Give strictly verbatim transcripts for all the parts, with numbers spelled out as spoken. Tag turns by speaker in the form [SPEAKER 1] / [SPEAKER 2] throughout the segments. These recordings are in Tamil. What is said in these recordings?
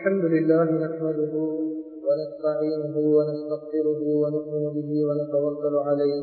[SPEAKER 1] الحمد لله نحمده ونستعينه ونستغفره ونؤمن به ونتوكل عليه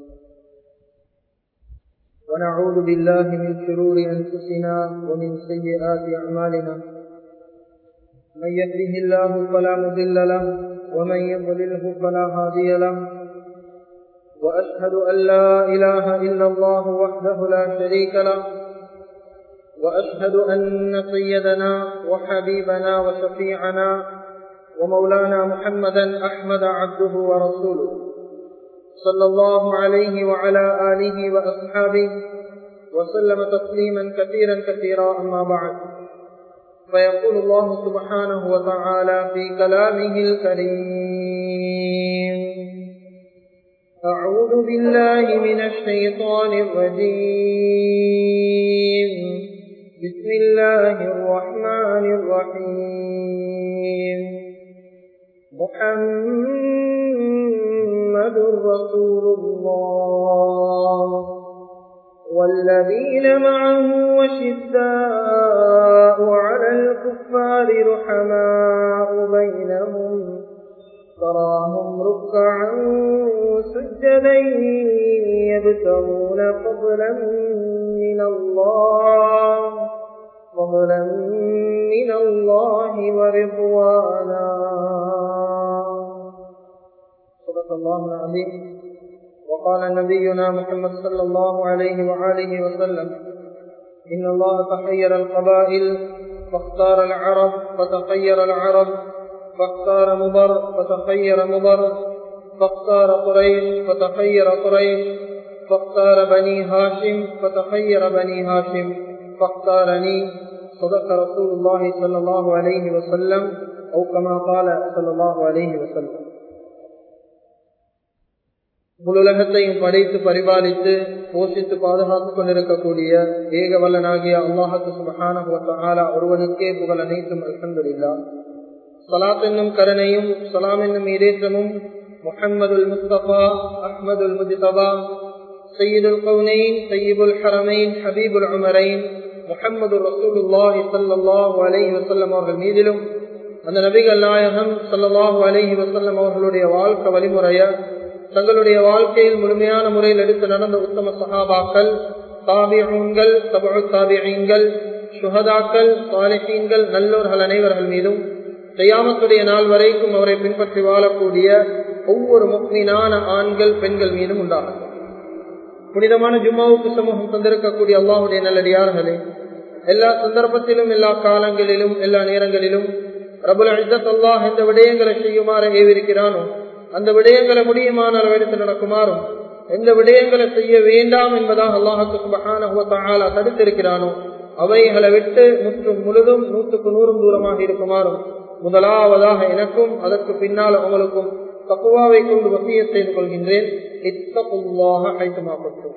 [SPEAKER 1] ونعوذ بالله من شرور أنفسنا ومن سيئات أعمالنا من يهده الله فلا مضل له ومن يضلله فلا هادي له وأشهد أن لا إله إلا الله وحده لا شريك له وأشهد أن سيدنا وحبيبنا وشفيعنا ومولانا محمدا أحمد عبده ورسوله صلى الله عليه وعلى آله وأصحابه وسلم تسليما كثيرا كثيرا أما بعد فيقول الله سبحانه وتعالى في كلامه الكريم أعوذ بالله من الشيطان الرجيم بسم الله الرحمن الرحيم محمد رسول الله والذين معه وشداء على الكفار رحماء بينهم تراهم ركعا سجدا يبتغون فضلا من الله فضلا من الله ورضوانا صدق الله العظيم. وقال نبينا محمد صلى الله عليه وآله وسلم إن الله تخير القبائل فاختار العرب فتخير العرب فاختار مضر فتخير مضر فاختار قريش فتخير قريش فاختار بني هاشم فتخير بني هاشم فاختارني. صدق رسول الله صلى الله عليه وسلم أو كما قال صلى الله عليه وسلم. முழுலகத்தையும் படைத்து பரிபாலித்து போஷித்து பாதுகாத்துக் கொண்டிருக்கக்கூடிய ஏக வல்லனாகிய அல்லாஹ் சுப்ஹானஹு வ தஆலா ஒருவனுக்கே புகழ் அனைத்தும் அல்ஹம்துலில்லாஹ். ஸலாத் என்னும் கருணையும் ஸலாம் என்னும் ஈடேற்றமும் முஹம்மதுல் முஸ்தபா அஹ்மதுல் முஜ்தபா சய்யிதுல் கௌனைன் தய்யிபுல் ஹரமைன் ஹபீபுல் உமரைன் முஹம்மது ரசூலுல்லாஹி ஸல்லல்லாஹு அலைஹி வஸல்லம் அவர்கள் மீதிலும் அந்த நபிகள் நாயகம் ஸல்லல்லாஹு அலைஹி வஸல்லம் அவர்களுடைய வாழ்க்கை வழிமுறைய தங்களுடைய வாழ்க்கையில் முழுமையான முறையில் எடுத்து நடந்த உத்தம சஹாபாக்கள், தாபிஊன்கள், தபஉ தாபிஈன்கள், ஷுஹதாக்கள், சாலிஹீன்கள், நல்லோர்கள் அனைவர்கள் மீதும் கியாமத்துடைய நாள் வரைக்கும் அவரை பின்பற்றி வாழக்கூடிய ஒவ்வொரு முஃமினான ஆண்கள் பெண்கள் மீதும் உண்டாகும். புனிதமான ஜும்மாவுக்கு சமூகம் தந்திருக்கக்கூடிய அல்லாஹ்வுடைய நல்லடியார்களே, எல்லா சந்தர்ப்பத்திலும் எல்லா காலங்களிலும் எல்லா நேரங்களிலும் ரப்புல் இஸ்ஸத் அல்லாஹ் எந்த விடயங்களை செய்யுமாறு ஏவிருக்கிறானோ அந்த விடயங்களை முடியுமான அளவெடுத்து நடக்குமாறும் எந்த விடயங்களை செய்ய வேண்டாம் என்பதாக அல்லாஹ் சுப்ஹானஹு வ தஆலா தடுத்திருக்கிறானோ அவைகளை விட்டு முற்றும் முழுதும் நூற்றுக்கு நூறும் தூரமாக இருக்குமாறும் முதலாவதாக எனக்கும் அதற்கு பின்னால் உங்களுக்கும் தக்வாவை கொண்டு வசியத் செய்து கொள்கின்றேன். இத்தகுல்லாஹ ஹைதுமா குன்தும்.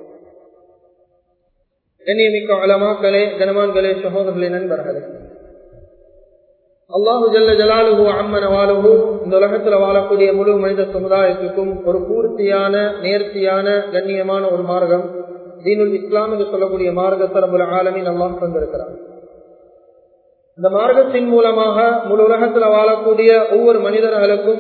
[SPEAKER 1] கண்ணியமிக்க உலமாக்களே, கனவான்களே, சகோதரர்களே, நண்பர்களே, அல்லாஹு ஜல்ல ஜலாலுஹு அம்மன வாலுஹு இந்த உலகத்தில் வாழக்கூடிய முழு மனித சமுதாயத்துக்கும் ஒரு பூர்த்தியான நேர்த்தியான கண்ணியமான ஒரு மார்க்கம் தீனுல் இஸ்லாம் என்று சொல்லக்கூடிய மார்க்கத்தை ரப்புல் ஆலமீன் அல்லாஹ் தந்திருக்கிறார். இந்த மார்க்கத்தின் மூலமாக முழு உலகத்தில் வாழக்கூடிய ஒவ்வொரு மனிதர்களுக்கும்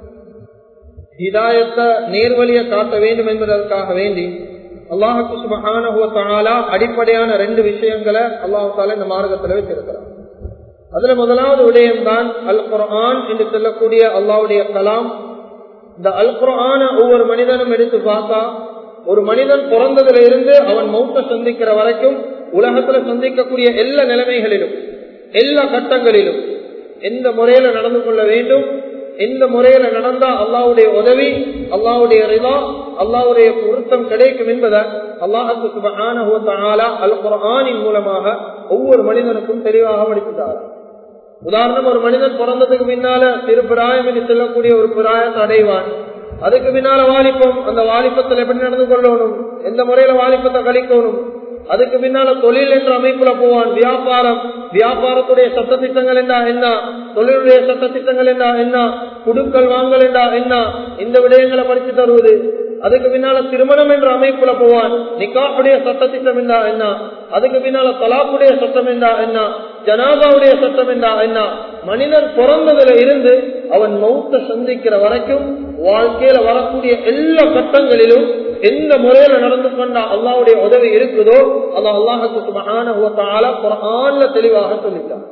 [SPEAKER 1] ஹிதாயத்தை நேர்வழியை காட்ட வேண்டும் என்பதற்காக வேண்டி அல்லாஹ் சுப்ஹானஹு வ தஆலா அடிப்படையான ரெண்டு விஷயங்களை அல்லாஹ் தஆலா இந்த மார்க்கத்தில் வச்சிருக்கிறார். அதுல முதலாவது விடயம் தான் அல் குர்ஆன் என்று சொல்லக்கூடிய அல்லாஹ்வுடைய கலாம். இந்த அல் குர்ஆன ஒவ்வொரு மனிதனும் எடுத்து பார்த்தா ஒரு மனிதன் பிறந்ததுல இருந்து அவன் மௌத்தை சந்திக்கிற வரைக்கும் உலகத்துல சந்திக்கக்கூடிய எல்லா நிலைமைகளிலும் எல்லா கட்டங்களிலும் எந்த முறையில நடந்து கொள்ள வேண்டும், எந்த முறையில நடந்தா அல்லாஹ்வுடைய உதவி, அல்லாஹ்வுடைய ரிதா, அல்லாஹ்வுடைய பொருத்தம் கிடைக்கும் என்பதை அல்லாஹ் சுப்ஹானஹு வ தஆலா அல் குர்ஆனின் மூலமாக ஒவ்வொரு மனிதனுக்கும் தெளிவாக படித்துட்டார். உதாரணம், ஒரு மனிதன் பிறந்ததுக்கு பின்னால சிறு பிராயம் என்று சொல்லக்கூடிய ஒரு பிராயத்தை அடைவான். அதுக்கு பின்னால வாலிபம், அந்த வாலிபத்தில் எப்படி நடந்து கொள்ளணும், எந்த முறையில வாலிபத்தை கழிக்கணும். அதுக்கு பின்னால தொழில் என்ற அமைப்புல போவான். வியாபாரம், வியாபாரத்துடைய சட்ட திட்டங்கள் என்ன என்ன, தொழிலுடைய சட்ட திட்டங்கள் என்ன என்ன, குடுக்கல் வாங்கல் என்றா என்ன, இந்த விடயங்களை படித்து தருவது. அதுக்கு பின்னால திருமணம் என்ற அமைப்புல போவான். நிக்காஹுடைய சட்ட திட்டம் என்றா என்ன, அதுக்கு பின்னால தலாக்குடைய சட்டம் என்றா என்ன, ஜனாதாவுடைய சட்டம் என்றா என்ன, மனிதன் பிறந்ததுல இருந்து அவன் மௌத்தை சந்திக்கிற வரைக்கும் வாழ்க்கையில வரக்கூடிய எல்லா கட்டங்களிலும் எந்த முறையில நடந்து கொண்டா அல்லாஹ்வுடைய உதவி இருக்குதோ அல்லாஹ் அல்லாஹ் சுப்ஹானஹு வ தஆலா குர்ஆன்ல தெளிவாக சொல்லிட்டான்.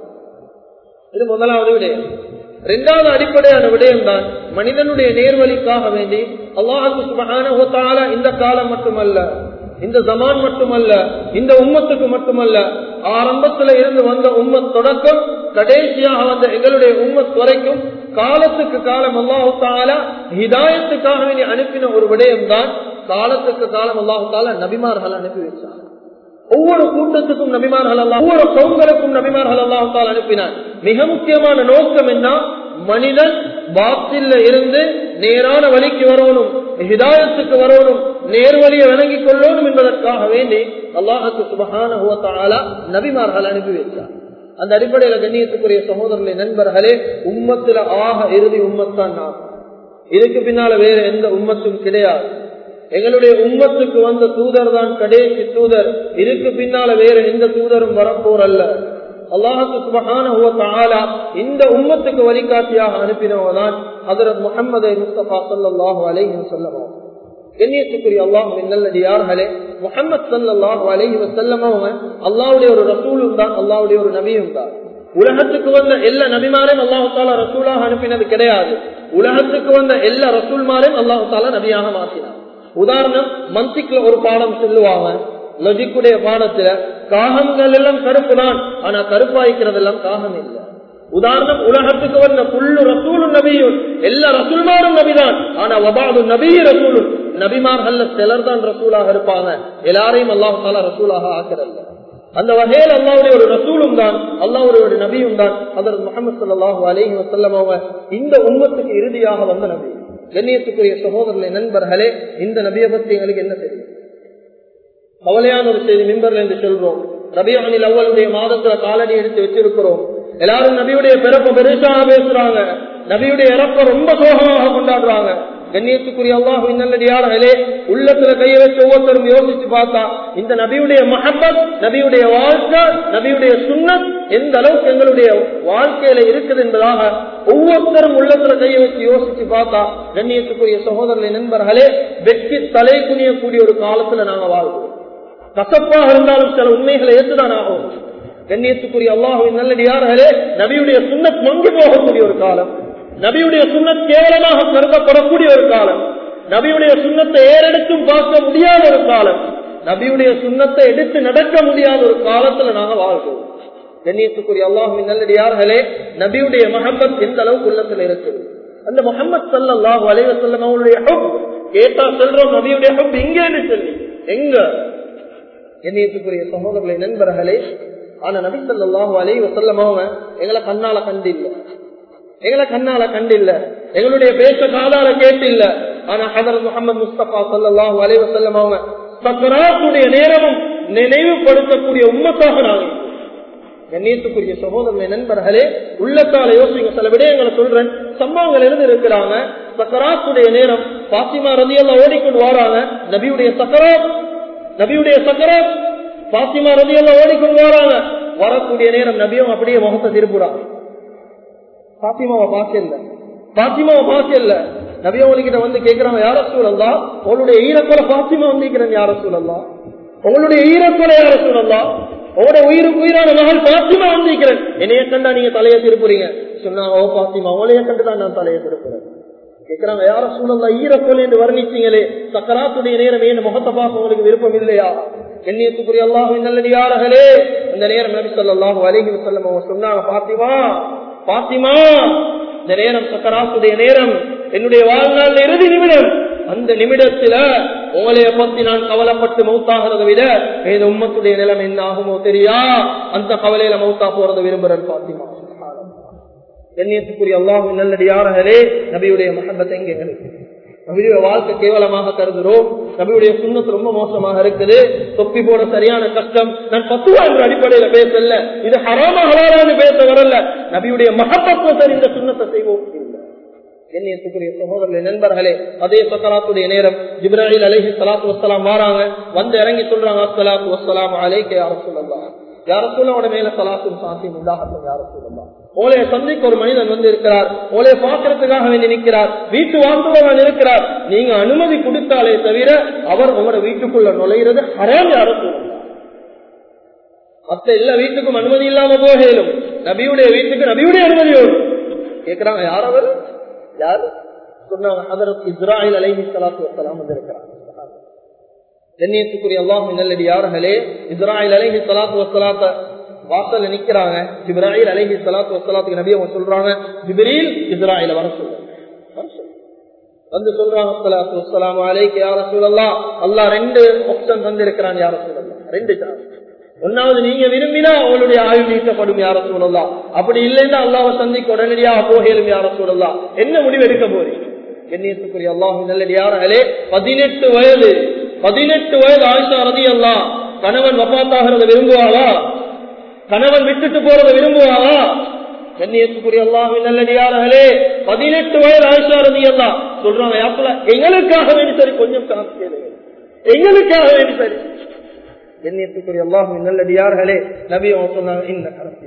[SPEAKER 1] இது முதலாவது விடயம். இரண்டாவது அடிப்படையான விடயம் தான் மனிதனுடைய நேர்வழிக்காக வேண்டி அல்லாஹ் சுப்ஹானஹு வ தஆலா இந்த காலம் மட்டுமல்ல, இந்த ஜமான் மட்டுமல்ல, இந்த உம்மத்துக்கு மட்டுமல்ல, ஆரம்பத்துல இருந்து வந்த உம்மத் தொடக்கம் கடைசியாக வந்த எங்களுடைய உம்மத் வரைக்கும் காலத்துக்கு காலம் அல்லாஹ் தஆலா ஹிதாயத்துக்காக வேண்டி அனுப்பின ஒரு விடயம் தான் காலத்துக்கு காலம் அல்லாஹ் தஆலா நபிமார்கள் அனுப்பி வச்சார். ஒவ்வொரு கூட்டத்துக்கும் நபிமார்கள் அல்லாஹ், ஒவ்வொரு கவுங்களுக்கும் நபிமார்கள் அல்லாஹ் தஆலா அனுப்பினார். மிக முக்கியமான நோக்கம் என்ன? மனிதன் பாத்தில்ல இருந்து நேரான வழிக்கு வரணும், ஹிதாயத்துக்கு வரணும், நேர்வழியை வழங்கிக் கொள்ளணும் என்பதற்காக வேண்டி அல்லாஹ் சுப்ஹானஹு வ தஆலா நபிமார்கள் அனுப்பி வைத்தார். அந்த அடிப்படையில கண்ணியத்துக்குரிய சகோதரர்களே, நண்பர்களே, உம்மத்துல ஆக இறுதி உம்மத்தான் நாம். இதுக்கு பின்னால வேற எந்த உம்மத்தும் கிடையாது. எங்களுடைய உம்மத்துக்கு வந்த தூதர் தான் கடைசி தூதர். இதுக்கு பின்னால வேற எந்த தூதரும் வரப்போர் அல்ல. அல்லாஹ் சுப்ஹானஹு வ தஆலா இந்த உம்மத்துக்கு வழிகாட்டியாக அனுப்பினவர்தான் ஹஜ்ரத் முஹம்மது முஸ்தபா ஸல்லல்லாஹு அலைஹி வஸல்லம். கண்ணியத்துக்குரிய அல்லாஹ்வின் நல்லடியார்களே, முஹம்மது ஸல்லல்லாஹு அலைஹி வஸல்லம் அவங்க அல்லாஹ்வுடைய ஒரு ரசூலும் தான், அல்லாஹ்வுடைய ஒரு நபியும் தான். உலகத்துக்கு வந்த எல்லா நபிமாரையும் அல்லாஹ் தஆலா ரசூலாக அனுப்பினது கிடையாது. உலகத்துக்கு வந்த எல்லா ரசூல்மாரையும் அல்லாஹ் தஆலா நபியாக மாற்றினார். உதாரணம், மந்திக்ல ஒரு பாடம் சொல்லுவாங்க, லொஜிக்குடைய பாடத்துல காகங்கள் எல்லாம் கருப்பு தான், ஆனா கருப்பாய்க்கிறது எல்லாம் காகம் இல்ல. உதாரணம், உலகத்துக்கு வந்த புல்லு ரசூலும் நபியும், எல்லா ரசூல்மாரும் நபிதான், ஆனா வபாது நபி ரசூலும், நபிமார்கள் சிலர் தான் ரசூலாக இருப்பாங்க, எல்லாரையும் அல்லாஹ் தஆலா ரசூலாக ஆக்குறல்ல. அந்த வகையில் அல்லாஹ்வுடைய ஒரு ரசூலும் தான், அல்லாஹ்வுடைய ஒரு நபியும் தான் ஹஜ்ரத் முஹம்மது ஸல்லல்லாஹு அலைஹி வஸல்லம் அவங்க இந்த உம்மத்துக்கு இறுதியாக வந்த நபி. கண்ணியத்துக்குரிய சகோதரர்களே, நண்பர்களே, இந்த நபியை பத்தி எங்களுக்கு என்ன தெரியும்? கவலையான ஒரு செய்தி மிம்பர்ல இருந்து சொல்றோம். ரபியுல் அவ்வலுடைய மாதத்துல காலடி எடுத்து வச்சிருக்கிறோம். எல்லாரும் நபியுடைய பிறப்பை பெருசாக பேசுறாங்க, நபியுடைய இறப்பை ரொம்ப சோகமாக கொண்டாடுறாங்க. கண்ணியத்துக்குரிய அல்லாஹ்வின் நல்லடியார்களே, உள்ளத்துல கையை வச்சு ஒவ்வொருத்தரும் யோசிச்சு பார்த்தா இந்த நபியுடைய மஹப்பத், நபியுடைய வாழ்க்கை, நபியுடைய சுன்னத் எந்த அளவுக்கு எங்களுடைய வாழ்க்கையில இருக்குது என்பதாக ஒவ்வொருத்தரும் உள்ளத்துல கையை வச்சு யோசிச்சு பார்த்தா கண்ணியத்துக்குரிய சகோதரர்களே, நண்பர்களே, வெற்றி தலை குனியக்கூடிய ஒரு காலத்துல நாங்க வாழ்வோம். கசப்பாக இருந்தாலும் சில உண்மைகளை ஏற்றுதான் ஆகும். கண்ணியத்துக்குரிய அல்லாஹ்வின் நல்லடியார்களே, நபியுடைய சுன்னத் மங்கி போகக்கூடிய ஒரு காலம், நபியுடைய சுன்னத் கேவலமாக கருதப்படக்கூடிய ஒரு காலம், நபியுடைய சுன்னத்தை ஏறெடுத்தும் பார்க்க முடியாத ஒரு காலம், நபியுடைய சுன்னத்தை எடுத்து நடக்க முடியாத ஒரு காலத்துல நாங்க வாழ்வோம். கண்ணியத்துக்குரிய அல்லாஹ்வின் நல்லடியார்களே, நபியுடைய மஹப்பத் எந்த அளவுக்கு உள்ளத்துல இருக்குது. அந்த முஹம்மது ஸல்லல்லாஹு அலைஹி வஸல்லம் அவருடைய ஹுப் கேட்டா சொல்றோம், நபியுடைய ஹுப் எங்கன்னு சொல்லி, எங்க? கண்ணியத்துக்குரிய சகோதரர்களே, நண்பர்களே, ஆனா நபி ஸல்லல்லாஹு அலைஹி வஸல்லம் அவங்க எங்களை கண்ணால கண்டில்ல, எங்களை கண்ணால கண்டில்ல, எங்களுடைய பேச காதால கேட்டில்ல. ஆனா ஹஜ்ரத் முஹம்மது முஸ்தபா ஸல்லல்லாஹு அலைஹி வஸல்லம் அவங்க சக்கராத்துடைய நேரமும் நினைவுபடுத்தக்கூடிய உம்மத்தாக நாங்கள். கண்ணியத்துக்குரிய சகோதரர்களே, நண்பர்களே, உள்ளத்தால யோசிங்க. சில விடயங்களை சொல்றேன், சம்பவங்கள் இருந்து இருக்கிறாங்க. சக்கராத்துடைய நேரம் பாத்திமா ரலியல்லாஹு ஓடிக்கொண்டு வராங்க. நபியுடைய சக்கராத், நபியுடைய சக்கராத் பாத்திமா ரலியல்லாஹு ஓடிக்கொண்டு வராங்க. வரக்கூடிய நேரம் நபியும் அப்படியே முகத்தை திருப்புறாங்க. பாத்திமாவை பாக்கல, பாத்திமாவை பாக்கல. நபி அவங்ககிட்ட வந்து கேட்கிறாங்க, யார ரசூலல்லாஹ், உங்களுடைய ஈரக்கொலை பாத்திமா வந்திருக்கிறேன், யார ரசூலல்லாஹ், உங்களுடைய ஈரக்கொலை யார ரசூலல்லாஹ், உங்களுடைய உயிருக்கு உயிரான மகள் பாத்திமா வந்திருக்கிறேன், என்னைய கண்டா நீங்க தலையை திருப்புறீங்க. சொன்னாங்க, ஓ பாத்திமா, உங்களைய கண்டுதான் நான் தலையை திருப்புறேன். கேட்கிறாங்க, யார ரசூலல்லாஹ், ஈரக்கொலை என்று வர்ணிச்சீங்களே, சக்கராத்துடைய நேரம் ஏன் முகத்தை பார்க்க உங்களுக்கு விருப்பம் இல்லையா? கண்ணியத்துக்குரிய அல்லாஹ்வின் நல்லடியார்களே, இந்த நேரம் நபி ஸல்லல்லாஹு அலைஹி வஸல்லம் அவங்க சொன்னாங்க, பாத்திமா, பாத்திமா, இந்த நேரம் சக்கராத்துடைய நேரம், என்னுடைய வாழ்நாள் இறுதி நிமிடம். அந்த நிமிடத்துல உங்களைய பத்தி நான் கவலைப்பட்டு மௌத்தாகிறத விட இந்த உம்மத்துடைய நிலைமை என்ன ஆகுமோ தெரியா, அந்த கவலையில மௌத்தா போறதை விரும்புறேன் பாத்திமா. கண்ணியத்துக்குரிய அல்லாஹ்வின் நல்லடியார்களே, நபியுடைய மஹப்பத் எங்க இருக்கு? நபியுடைய வாழ்க்கை கேவலமாக கருதுறோம். நபியுடைய சுன்னத் ரொம்ப மோசமாக இருக்குது. தொப்பி போட சரியான கஷ்டம். நான் பத்துவா என்ற அடிப்படையில பேசல, இது ஹராமா ஹலாலான்னு பேச வரல. நபியுடைய மஹப்பத் சரி, இந்த சுன்னத்தை செய்வோம். கண்ணியத்துக்குரிய சகோதரர்களே, நண்பர்களே, அதே சக்கராத்துடைய நேரம் ஜிப்ராயில் அலைஹி ஸலாத்து வஸ்ஸலாம் வராங்க. வந்து இறங்கி சொல்றாங்க, அஸ்ஸலாத்து வஸ்ஸலாமு அலைக யா ரசூலல்லாஹ், யார சூழலோட மேல சலாத்தும் சாத்தியம் உண்டாகட்டும். யார சூழலாம் ஓலைய சந்திக்கு ஒரு மனிதன் வந்து இருக்கிறார், ஓலைய பாக்குறதுக்காக வேண்டி நிற்கிறார், வீட்டு வாசலவன் இருக்கிறார். நீங்க அனுமதி கொடுத்தாலே தவிர அவர் உங்களோட வீட்டுக்குள்ள நுழைகிறது ஹராம். யார சூழலாம் மத்த எல்லா வீட்டுக்கும் அனுமதி இல்லாம போகலும், நபியுடைய வீட்டுக்கு நபியுடைய அனுமதியோடு கேட்கிறாங்க. யார் அவர்? யாரு சொன்னாங்க? ஹதரத் இஸ்ராயில் அலைஹிஸ்ஸலாத்து வஸ்ஸலாம் வந்திருக்கிறார். கண்ணியத்துக்குரிய அல்லாஹ்வின் நல்லடியார்களே, இஸ்ராயில் அலைஹிஸ்ஸலாத்து வஸ்ஸலாத்த வாசல்ல நிக்கிறாங்க. ஜிப்ராயில் அலைஹிஸ்ஸலாத்து வஸ்ஸலாத்துக்கு நபி அவங்க சொல்றாங்க, ஜிப்ரீல் இஸ்ராயில வர சொல்லுங்க. வந்து சொல்றாங்க, ஸல்லல்லாஹு அலைஹி அலைக்க யா ரசூலல்லாஹ், அல்லாஹ் ரெண்டு ஆப்ஷன் தந்திருக்கிறான் யா ரசூலல்லாஹ், ரெண்டு சான்ஸ். ஒன்னாவது, நீங்க விரும்பினா அவளுடைய ஆயுள் நீக்கப்படும் யா ரசூலல்லாஹ், அப்படி இல்லைன்னா அல்லாஹ்வை சந்திக்க உடனடியாக போகலும் யா ரசூலல்லாஹ். என்ன முடிவு எடுக்க போறீங்க? கண்ணியத்துக்குரிய அல்லாஹ்வின் நல்லடியார்களே, பதினெட்டு வயது பதினெட்டு வயது ஆயிஷா ரலியல்லாஹு கணவன் வஃபாத்தாகிறத விரும்புவாளா? கணவன் விட்டுட்டு போறத விரும்புவாளா? கண்ணியத்துக்குரிய அல்லாஹ்வின் நல்லடியார்களே, பதினெட்டு வயது ஆயிஷா ரலியல்லாஹு சொல்றாங்க, யாப்புல எங்களுக்காக வேண்டி சரி கொஞ்சம் காசு கேளுங்க, எங்களுக்காக வேண்டி சரி. கண்ணியத்துக்குரிய அல்லாஹ்வின் நல்லடியார்களே, நபி அவங்க சொன்னாங்க, இந்த கரத்தை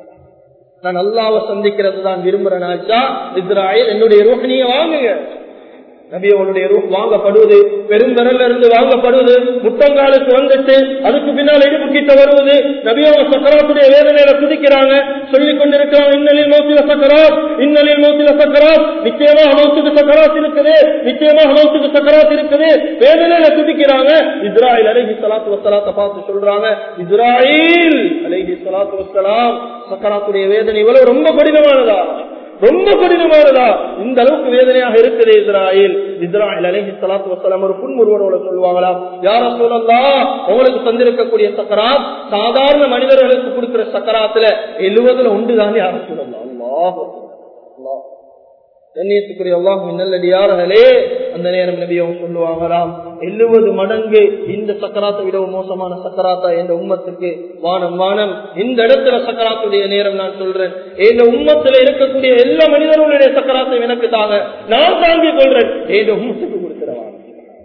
[SPEAKER 1] நான் அல்லாஹ்வை சந்திக்கிறது தான் விரும்புறேன். ஆயிஷா, இஸ்ராயில் என்னுடைய ரூஹ்னியை வாங்குங்க. நபி அவளுடைய ரூஹ் வாங்கப்படுவது, பெருந்தரல்ல இருந்து வாங்கப்படுவது, முட்டங்காலுக்கு வந்துட்டு அதுக்கு பின்னால் இடுப்பு கிட்ட வருவது. நபி அவங்க சக்கராத்துடைய வேதனையில குதிக்கிறாங்க, சொல்லிக் கொண்டிருக்கிறாங்க, இன்னலில் மௌத்தில சக்கராத், இன்னலில் மௌத்தில சக்கராத், நிச்சயமாக மௌத்துக்கு சக்கராத் இருக்குது, நிச்சயமாக மௌத்துக்கு சக்கராத் இருக்குது, வேதனையில குதிக்கிறாங்க. இஸ்ராயில் அலைஹிஸ்ஸலாத்து வஸ்ஸலாத்தை பார்த்து சொல்றாங்க, இஸ்ராயில் அலைஹிஸ்ஸலாத்து வஸ்ஸலாம், சக்கராத்துடைய வேதனை இவ்வளவு ரொம்ப கடினமானதா, ரொம்ப கடினமானதா, இந்த அளவுக்கு வேதனையாக இருக்குது இஸ்ராயில். இஸ்ராயில் அலைஹிஸ்ஸலாத்து வஸ்ஸலாம் ஒரு புன்முறுவலோட சொல்லுவாங்களா, யா ரசூலல்லாஹ், உங்களுக்கு தந்திருக்கக்கூடிய சக்கராத் சாதாரண மனிதர்களுக்கு கொடுக்கிற சக்கராத்துல எழுபதுல ஒன்றுதான் யா ரசூலல்லாஹ். அல்லாஹ் அல்லாஹ். கண்ணியத்துக்குரிய அல்லாஹ்வின் நல்லடியார்களே, அந்த நேரம் நபி அவங்க சொல்லுவாங்களாம், எழுபது மடங்கு இந்த சக்கராத்தை விட மோசமான சக்கராத்தா என்ற உம்மத்துக்கு வானம் வானம். இந்த இடத்துல சக்கராத்துடைய நேரம் நான் சொல்றேன், இந்த உம்மத்துல இருக்கக்கூடிய எல்லா மனிதர்களுடைய சக்கராத்தை எனக்கு தாங்க, நான் தாங்கிக் கொள்றேன், இந்த உம்மத்துக்கு கொடுக்கிறவான்.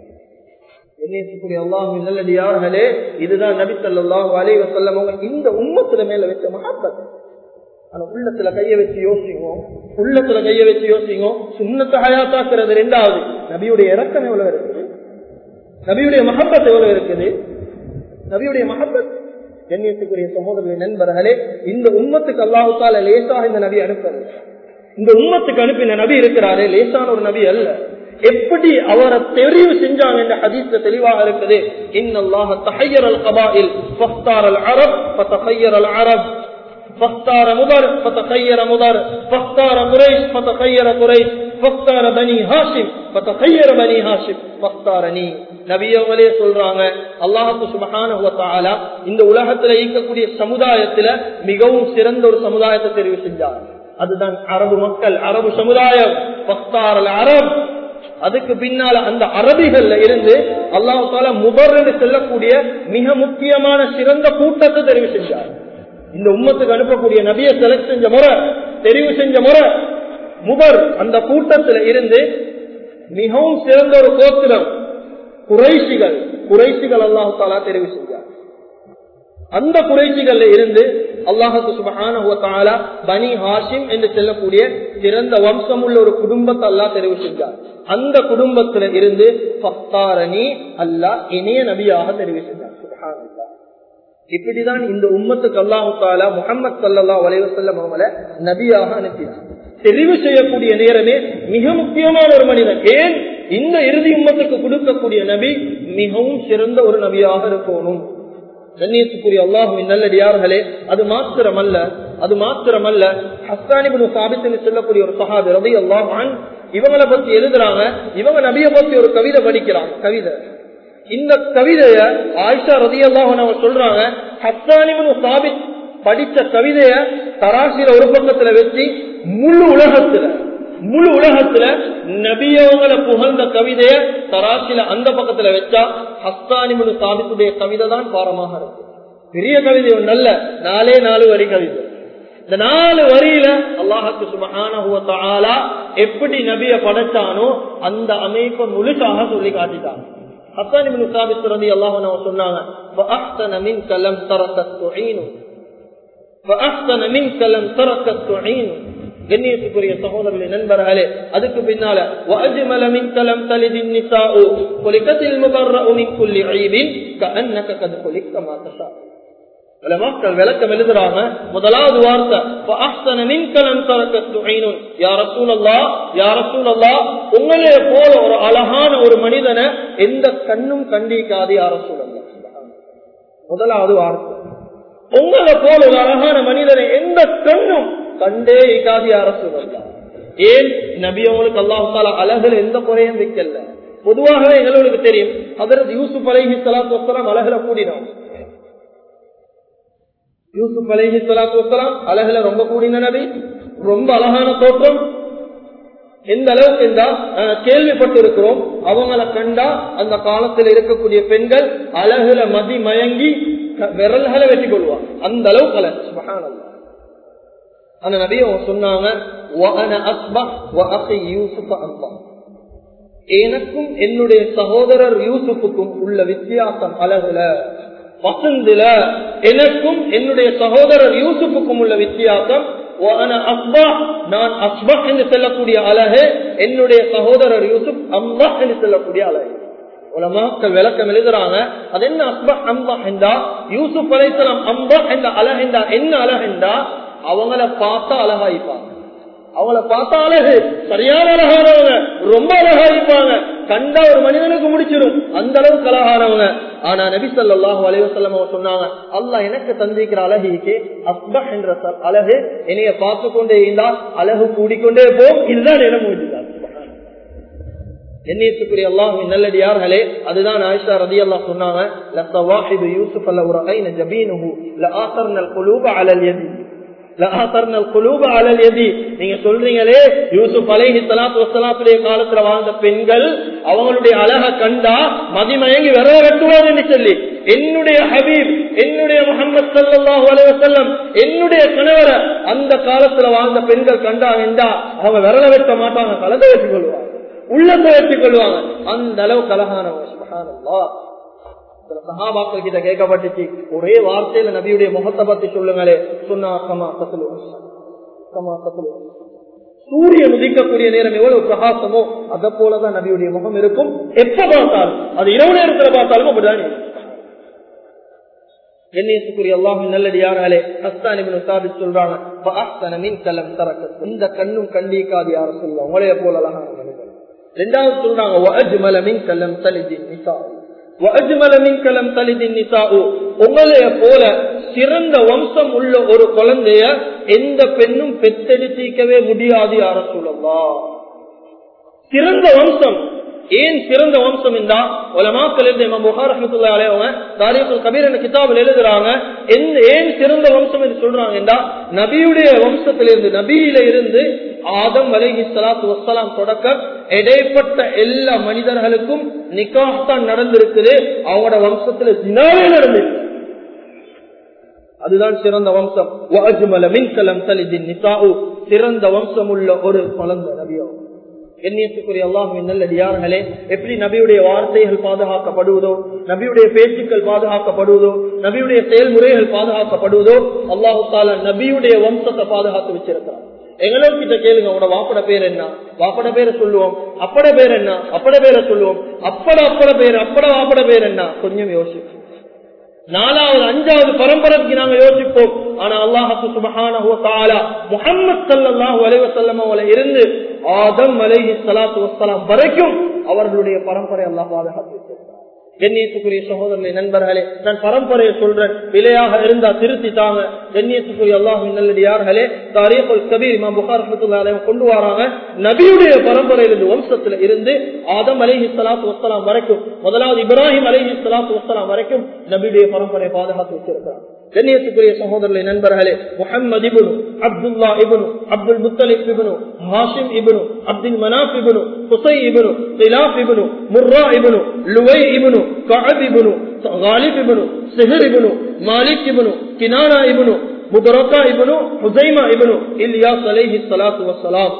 [SPEAKER 1] கண்ணியத்துக்குரிய அல்லாஹ்வின் நல்லடியார்களே, இதுதான் நபி ஸல்லல்லாஹு அலைஹி வஸல்லம் அவங்க இந்த உம்மத்துல மேல வச்ச மஹப்பத். ஆனா உள்ளத்துல கைய வச்சு யோசிங்க, உள்ளத்துல கைய வச்சு யோசிங்க. சுன்னத்தை ஹயாத்தாக்குறது ரெண்டாவது, நபியுடைய இரக்கம் எவ்வளவு இருக்குது, நபியுடைய மஹப்பத் எவ்வளவு இருக்குது, நபியுடைய மஹப்பத். கண்ணியத்துக்குரிய சகோதரர்களே, நண்பர்களே, இந்த உம்மத்துக்கு அல்லாஹ் தஆலா லேசாக இந்த நபி அனுப்புறது. இந்த உம்மத்துக்கு அனுப்பின நபி இருக்கிறாரே, லேசான ஒரு நபி அல்ல. எப்படி அவரை தெரிவு செஞ்சாங்க இந்த ஹதீஸ்ல தெளிவாக இருக்குது. இன்னல்லாஹ தஹய்யரல் கபாயில் ஃபக்தாரல் அரப் ஃபதஹய்யரல் அரப், فاختار مضر فتخير مضر، فاختار قريش فتخير قريش، فاختار بني هاشم فتخير بني هاشم، فاختارني. நபி அவங்களே சொல்றாங்க, அல்லாஹ் சுப்ஹானஹு வ தஆலா இந்த உலகத்துல இருக்கக்கூடிய சமுதாயத்துல மிகவும் சிறந்த ஒரு சமுதாயத்தை தெரிவு செஞ்சார். அதுதான் அரபு மக்கள், அரபு சமுதாயம். ஃபக்தாரல் அரப், அதுக்கு பின்னால அந்த அரபிகள்ல இருந்து அல்லாஹ் தஆலா முதர் என்று சொல்லக்கூடிய மிக முக்கியமான சிறந்த கூட்டத்தை தெரிவு செஞ்சார். இந்த உம்மத்துக்கு அனுப்பக்கூடிய நபியை செலக்ட் செஞ்ச முறை, தெரிவு செஞ்ச முறை முதர். அந்த கூட்டத்தில் இருந்து மிகவும் சிறந்த ஒரு கோத்திரம் குறைஷிகள். குறைஷிகள் அல்லாஹ் தஆலா தெரிவு செஞ்சார். அந்த குறைஷிகள் இருந்து அல்லாஹ் சுப்ஹானஹு வ தஆலா பனி ஹாஷிம் என்று சொல்லக்கூடிய சிறந்த வம்சம் உள்ள ஒரு குடும்பத்தை அல்லாஹ் தெரிவு செஞ்சார். அந்த குடும்பத்தில இருந்து ஃபக்தாரனி, அல்லாஹ் இணைய நபியாக தெரிவு செஞ்சார். சுப்ஹானல்லாஹ். இப்படிதான் இந்த உம்மத்துக்கு அல்லாஹ் தஆலா முஹம்மது ஸல்லல்லாஹு அலைஹி வஸல்லம் அவங்களை நபியாக அனுப்பினார். தெரிவு செய்யக்கூடிய நேரமே மிக முக்கியமான ஒரு மனிதன். ஏன் இந்த இறுதி உம்மத்துக்கு கொடுக்கக்கூடிய நபி மிகவும் சிறந்த ஒரு நபியாக இருக்கணும். கண்ணியத்துக்குரிய அல்லாஹ்வின் நல்லடியார்களே, அது மாத்திரமல்ல அது மாத்திரமல்ல ஹஸ்ஸான் இப்னு சாபித் என்று சொல்லக்கூடிய ஒரு சஹாபி ரலியல்லாஹு அன்ஹு, இவங்களை பத்தி எழுதுறாங்க. இவங்க நபியை பத்தி ஒரு கவிதை படிக்கிறாங்க. கவிதை, இந்த கவிதைய ஆயிஷா ரலியல்லாஹு அன்ஹா சொல்றாங்க, ஹஸ்ஸான் இப்னு சாபித் படிச்ச கவிதைய தராசில ஒரு பக்கத்துல வச்சு முழு உலகத்துல முழு உலகத்துல நபியவங்களை புகழ்ந்த கவிதைய தராசில அந்த பக்கத்துல வச்சா ஹஸ்ஸான் இப்னு சாபித்துடைய கவிதை தான் பாரமாக இருக்கு. பெரிய கவிதை நல்ல நாலே நாலு வரி கவிதை. இந்த நாலு வரியில அல்லாஹ் சுப்ஹானஹு வ தஆலா எப்படி நபியை படைச்சானோ அந்த அமைப்பை முழுசாக சொல்லி காட்டிட்டாங்க. ஹஸ்ஸான் இப்னு சாபித் ரலியல்லாஹு அன்ஹு சொன்னாங்க வஅஹ்ஸன மின்க லம் தரக துஈனு வஅஹ்ஸன மின்க லம் தரக துஈனு. கண்ணியத்துக்குரிய சகோதரர்களே, நண்பர்களே, அதுக்கு பின்னால வஅஜ்மல மின்க லம் தலிதின் நிசாஉ குலிகத்தில் முபர்ரஉ மின் குல்லி ஐபின் கஅன்னக கத் குலிக மா தஷா. உலமாக்கள் விளக்கம் எழுதுறாங்க. முதலாவது வார்த்தை வஅஹ்ஸன மின்க லம் தரக துஈனு, யா ரசூலல்லாஹ் யா ரசூலல்லாஹ், உங்களே போல ஒரு அழகான ஒரு மனிதனை எந்த கண்ணும் கண்டிக்காது யா ரசூலல்லாஹ். முதலாவது வார்த்தை, உங்களை போல ஒரு அழகான மனிதனை எந்த கண்ணும் கண்டே இக்காது யா ரசூலல்லாஹ். ஏன் நபி அவங்களுக்கு அல்லாஹ் தஆலா அழகுல எந்த குறையும் வைக்கல. பொதுவாகவே எங்களுக்கு தெரியும் ஹஜ்ரத் யூசுப் அலைஹிஸ்ஸலாத்து வஸ்ஸலாம் அழகுல கூடினாங்க. யூசுப் அலைஹிஸ்ஸலாத்து வஸ்ஸலாம் அழகுல ரொம்ப கூடின நபி, ரொம்ப அழகான தோற்றம். எந்த அளவுக்கு என்றா கேள்விப்பட்டு இருக்கிறோம், அவங்களை கண்டா அந்த காலத்தில் இருக்கக்கூடிய பெண்கள் அழகுல மதி மயங்கி விரல்களை வெட்டி கொள்வாங்க. அந்த அளவுக்கு அழகு. சுப்ஹானல்லாஹ். அந்த நபி அவங்க சொன்னாங்க எனக்கும் என்னுடைய சகோதரர் யூசுப்புக்கும் உள்ள வித்தியாசம் அழகுல, வசந்துல. எனக்கும் என்னுடைய சகோதரர் யூசுப்புக்கும் உள்ள வித்தியாசம் நான் அஸ்பஹ் என்று சொல்லக்கூடிய அழகு, என்னுடைய சகோதரர் யூசுப் அம்பாஹ் என்று சொல்லக்கூடிய அழகு. உலமாக்கள் விளக்கம் எழுதுறாங்க, அது என்ன அஸ்பஹ் அம்பாஹ் என்றா, யூசுப் அலைஹிஸ்ஸலாம் அம்பாஹ் என்ற அழகு என்றா என்ன அழகு என்றா, அவங்கள பார்த்தா அழகாயிப்பாங்க. அவங்கள பார்த்தா அழகு, சரியான அழகானவங்க, ரொம்ப அழகாயிப்பாங்க, கண்டா ஒரு மனிதனுக்கு முடிச்சிடும், அந்த அளவுக்கு அழகானவங்க. ஆனா நபி ஸல்லல்லாஹு அலைஹி வஸல்லம் அவங்க சொன்னாங்க, அல்லாஹ் எனக்கு தந்திருக்கிற அழகிக்கு அஸ்பஹ் என்ற அழகு, என்னைய பார்த்து கொண்டே இருந்தா அழகு கூடிக்கொண்டே போகும். இதுதான் என்ன முடிஞ்சுதான். எண்ணியத்துக்குரிய அல்லாஹ்வின் நல்லடியார்களே, அதுதான் ஆயிஷா ரலியல்லாஹு சொன்னாங்க, லஸவாஹிபு யூசுஃப் லஉரைன ஜபீனுஹு லஆஸர்னல் குலூப அலல் யதி லஆஸர்னல் குலூப அலல் யதி. நீங்க சொல்றீங்களே யூசுப் அலைஹிஸ்ஸலாத்து வஸ்ஸலாத்துடைய காலத்துல வாழ்ந்த பெண்கள் அவங்களுடைய அழகை கண்டா மதிமயங்கி விரல வெட்டுவாங்க என்று சொல்லி, என்னுடைய ஹபீப் என்னுடைய முஹம்மது ஸல்லல்லாஹு அலைஹி வஸல்லம் என்னுடைய கணவரை அந்த காலத்துல வாழ்ந்த பெண்கள் கண்டா என்றா அவங்க விரல வெட்ட மாட்டாங்க, கலந்து வெட்டிக் கொள்வாங்க, உள்ளத்தை வெட்டிக் கொள்வாங்க. அந்த அளவுக்கு அழகானவங்க. சுப்ஹானல்லாஹ். சஹாபாக்கள் கிட்ட கேட்கப்பட்டுச்சு, ஒரே வார்த்தையில நபியுடைய முகத்தை பத்தி சொல்லுங்களே. சொன்னா கமா கத்லு கமா கத்லு, சூரியன் உதிக்கக்கூடிய நேரம் எவ்வளவு பிரகாசமோ அத போலதான் நபியுடைய முகம் இருக்கும். எப்ப பார்த்தாலும், அது இரவு நேரத்துல பார்த்தாலும் அப்படிதான். கண்ணியத்துக்குரிய அல்லாஹ்வின் நல்லடியார்களே, ஹஸ்ஸான் இப்னு சாபித் சொல்றாங்க, ஃபஅஹ்ஸன மின்க லம் தரக, இந்த கண்ணும் கண்டிக்காது யா ரசூலல்லாஹ், உங்களைய போல அழகான மனிதன். இரண்டாவது சொல்றாங்க, வஅஜ்மல மின்க லம் தலிதின் நிசா வஅஜ்மல மின்க லம் தலிதின் நிசா, உங்களைய போல சிறந்த வம்சம் உள்ள ஒரு குழந்தைய எந்த பெண்ணும் பெத்தெடுத்திக்கவே முடியாது யா ரசூலல்லாஹ். சிறந்த வம்சம். ஏன் சிறந்த வம்சம் என்றா, உலமாக்கள் எழுதிய இமாம் புகாரி ரஹ்மத்துல்லாஹி அலைஹி அவங்க தாரீகுல் கபீர் என்ற கிதாபில் எழுதுறாங்க, ஏன் சிறந்த வம்சம் என்று சொல்றாங்க என்றா, நபியுடைய வம்சத்திலிருந்து நபியில இருந்து ஆதம் அலைஹிஸ்ஸலாத்து வஸ்ஸலாம் தொடக்க இடைப்பட்ட எல்லா மனிதர்களுக்கும் நிக்காஹ் தான் நடந்திருக்குது, அவங்களோட வம்சத்துல ஜினாவே நடந்திருக்கு. அதுதான் சிறந்த வம்சம். வஅஜ்மல மின்க லம் தலிதின் நிசாஉ, சிறந்த வம்சம் உள்ள ஒரு குழந்தை நபியோ. எண்ணியத்துக்குரிய அல்லாஹ்வின் நல்லடியார்களே, எப்படி நபியுடைய வார்த்தைகள் பாதுகாக்கப்படுவதோ, நபியுடைய பேச்சுக்கள் பாதுகாக்கப்படுவதோ, நபியுடைய செயல்முறைகள் பாதுகாக்கப்படுவதோ, அல்லாஹு தஆலா நபியுடைய வம்சத்தை பாதுகாத்து வச்சிருக்கிறார். எங்களோட கிட்ட கேளுங்க, உங்களோட வாப்பட பேர் என்ன, வாப்பட பேரை சொல்லுவோம். அப்பட பேர் என்ன, அப்பட பேரை சொல்லுவோம். அப்பட அப்பட பேர் அப்பட வாப்பட பேர் என்ன, கொஞ்சம் யோசிப்போம். நாலாவது அஞ்சாவது பரம்பரைக்கு நாங்க யோசிப்போம். ஆனா அல்லாஹ் சுப்ஹானஹு வ தஆலா முஹம்மது ஸல்லல்லாஹு அலைஹி வஸல்லம் அவர்களை இருந்து ஆதம் அலைஹிஸ்ஸலாத்து வஸ்ஸலாம் வரைக்கும் அவர்களுடைய பரம்பரை அல்லாஹ் பாதுகாத்து வச்சிருக்கிறார். கண்ணியத்துக்குரிய சகோதரர்களே, நண்பர்களே, நான் பரம்பரையை சொல்றேன், பிழையாக இருந்தா திருத்தி தாங்க. கண்ணியத்துக்குரிய அல்லாஹ்வின் நல்லடியார்களே, தாரீகுல் கபீர் இமாம் புகாரி ரஹ்மத்துல்லாஹி அலைஹி கொண்டு வராங்க, நபியுடைய பரம்பரையிலிருந்து வம்சத்துல இருந்து ஆதம் அலைஹிஸ்ஸலாத்து வஸ்ஸலாம் வரைக்கும், முதலாவது இப்ராஹிம் அலைஹிஸ்ஸலாத்து வஸ்ஸலாம் வரைக்கும் நபியுடைய பரம்பரை பாதுகாத்து வச்சிருக்கிறார். கண்ணியத்துக்குரிய சகோதரர்களே, நண்பர்களே, முஹம்மது இப்னு அப்துல்லா இப்னு அப்துல் முத்தலிப் இப்னு ஹாஷிம் இப்னு அப்துல் மனாஃப் இப்னு குஸை இப்னு கிலாப் இப்னு முர்ரா இப்னு லுவை இப்னு கஅப் இப்னு காலிப் இப்னு ஸஹர் இப்னு மாலிக் இப்னு கினானா இப்னு முதரகா இப்னு ஹுஸைமா இப்னு இல்யாஸ் அலைஹிஸ்ஸலாத்து வஸ்ஸலாம்.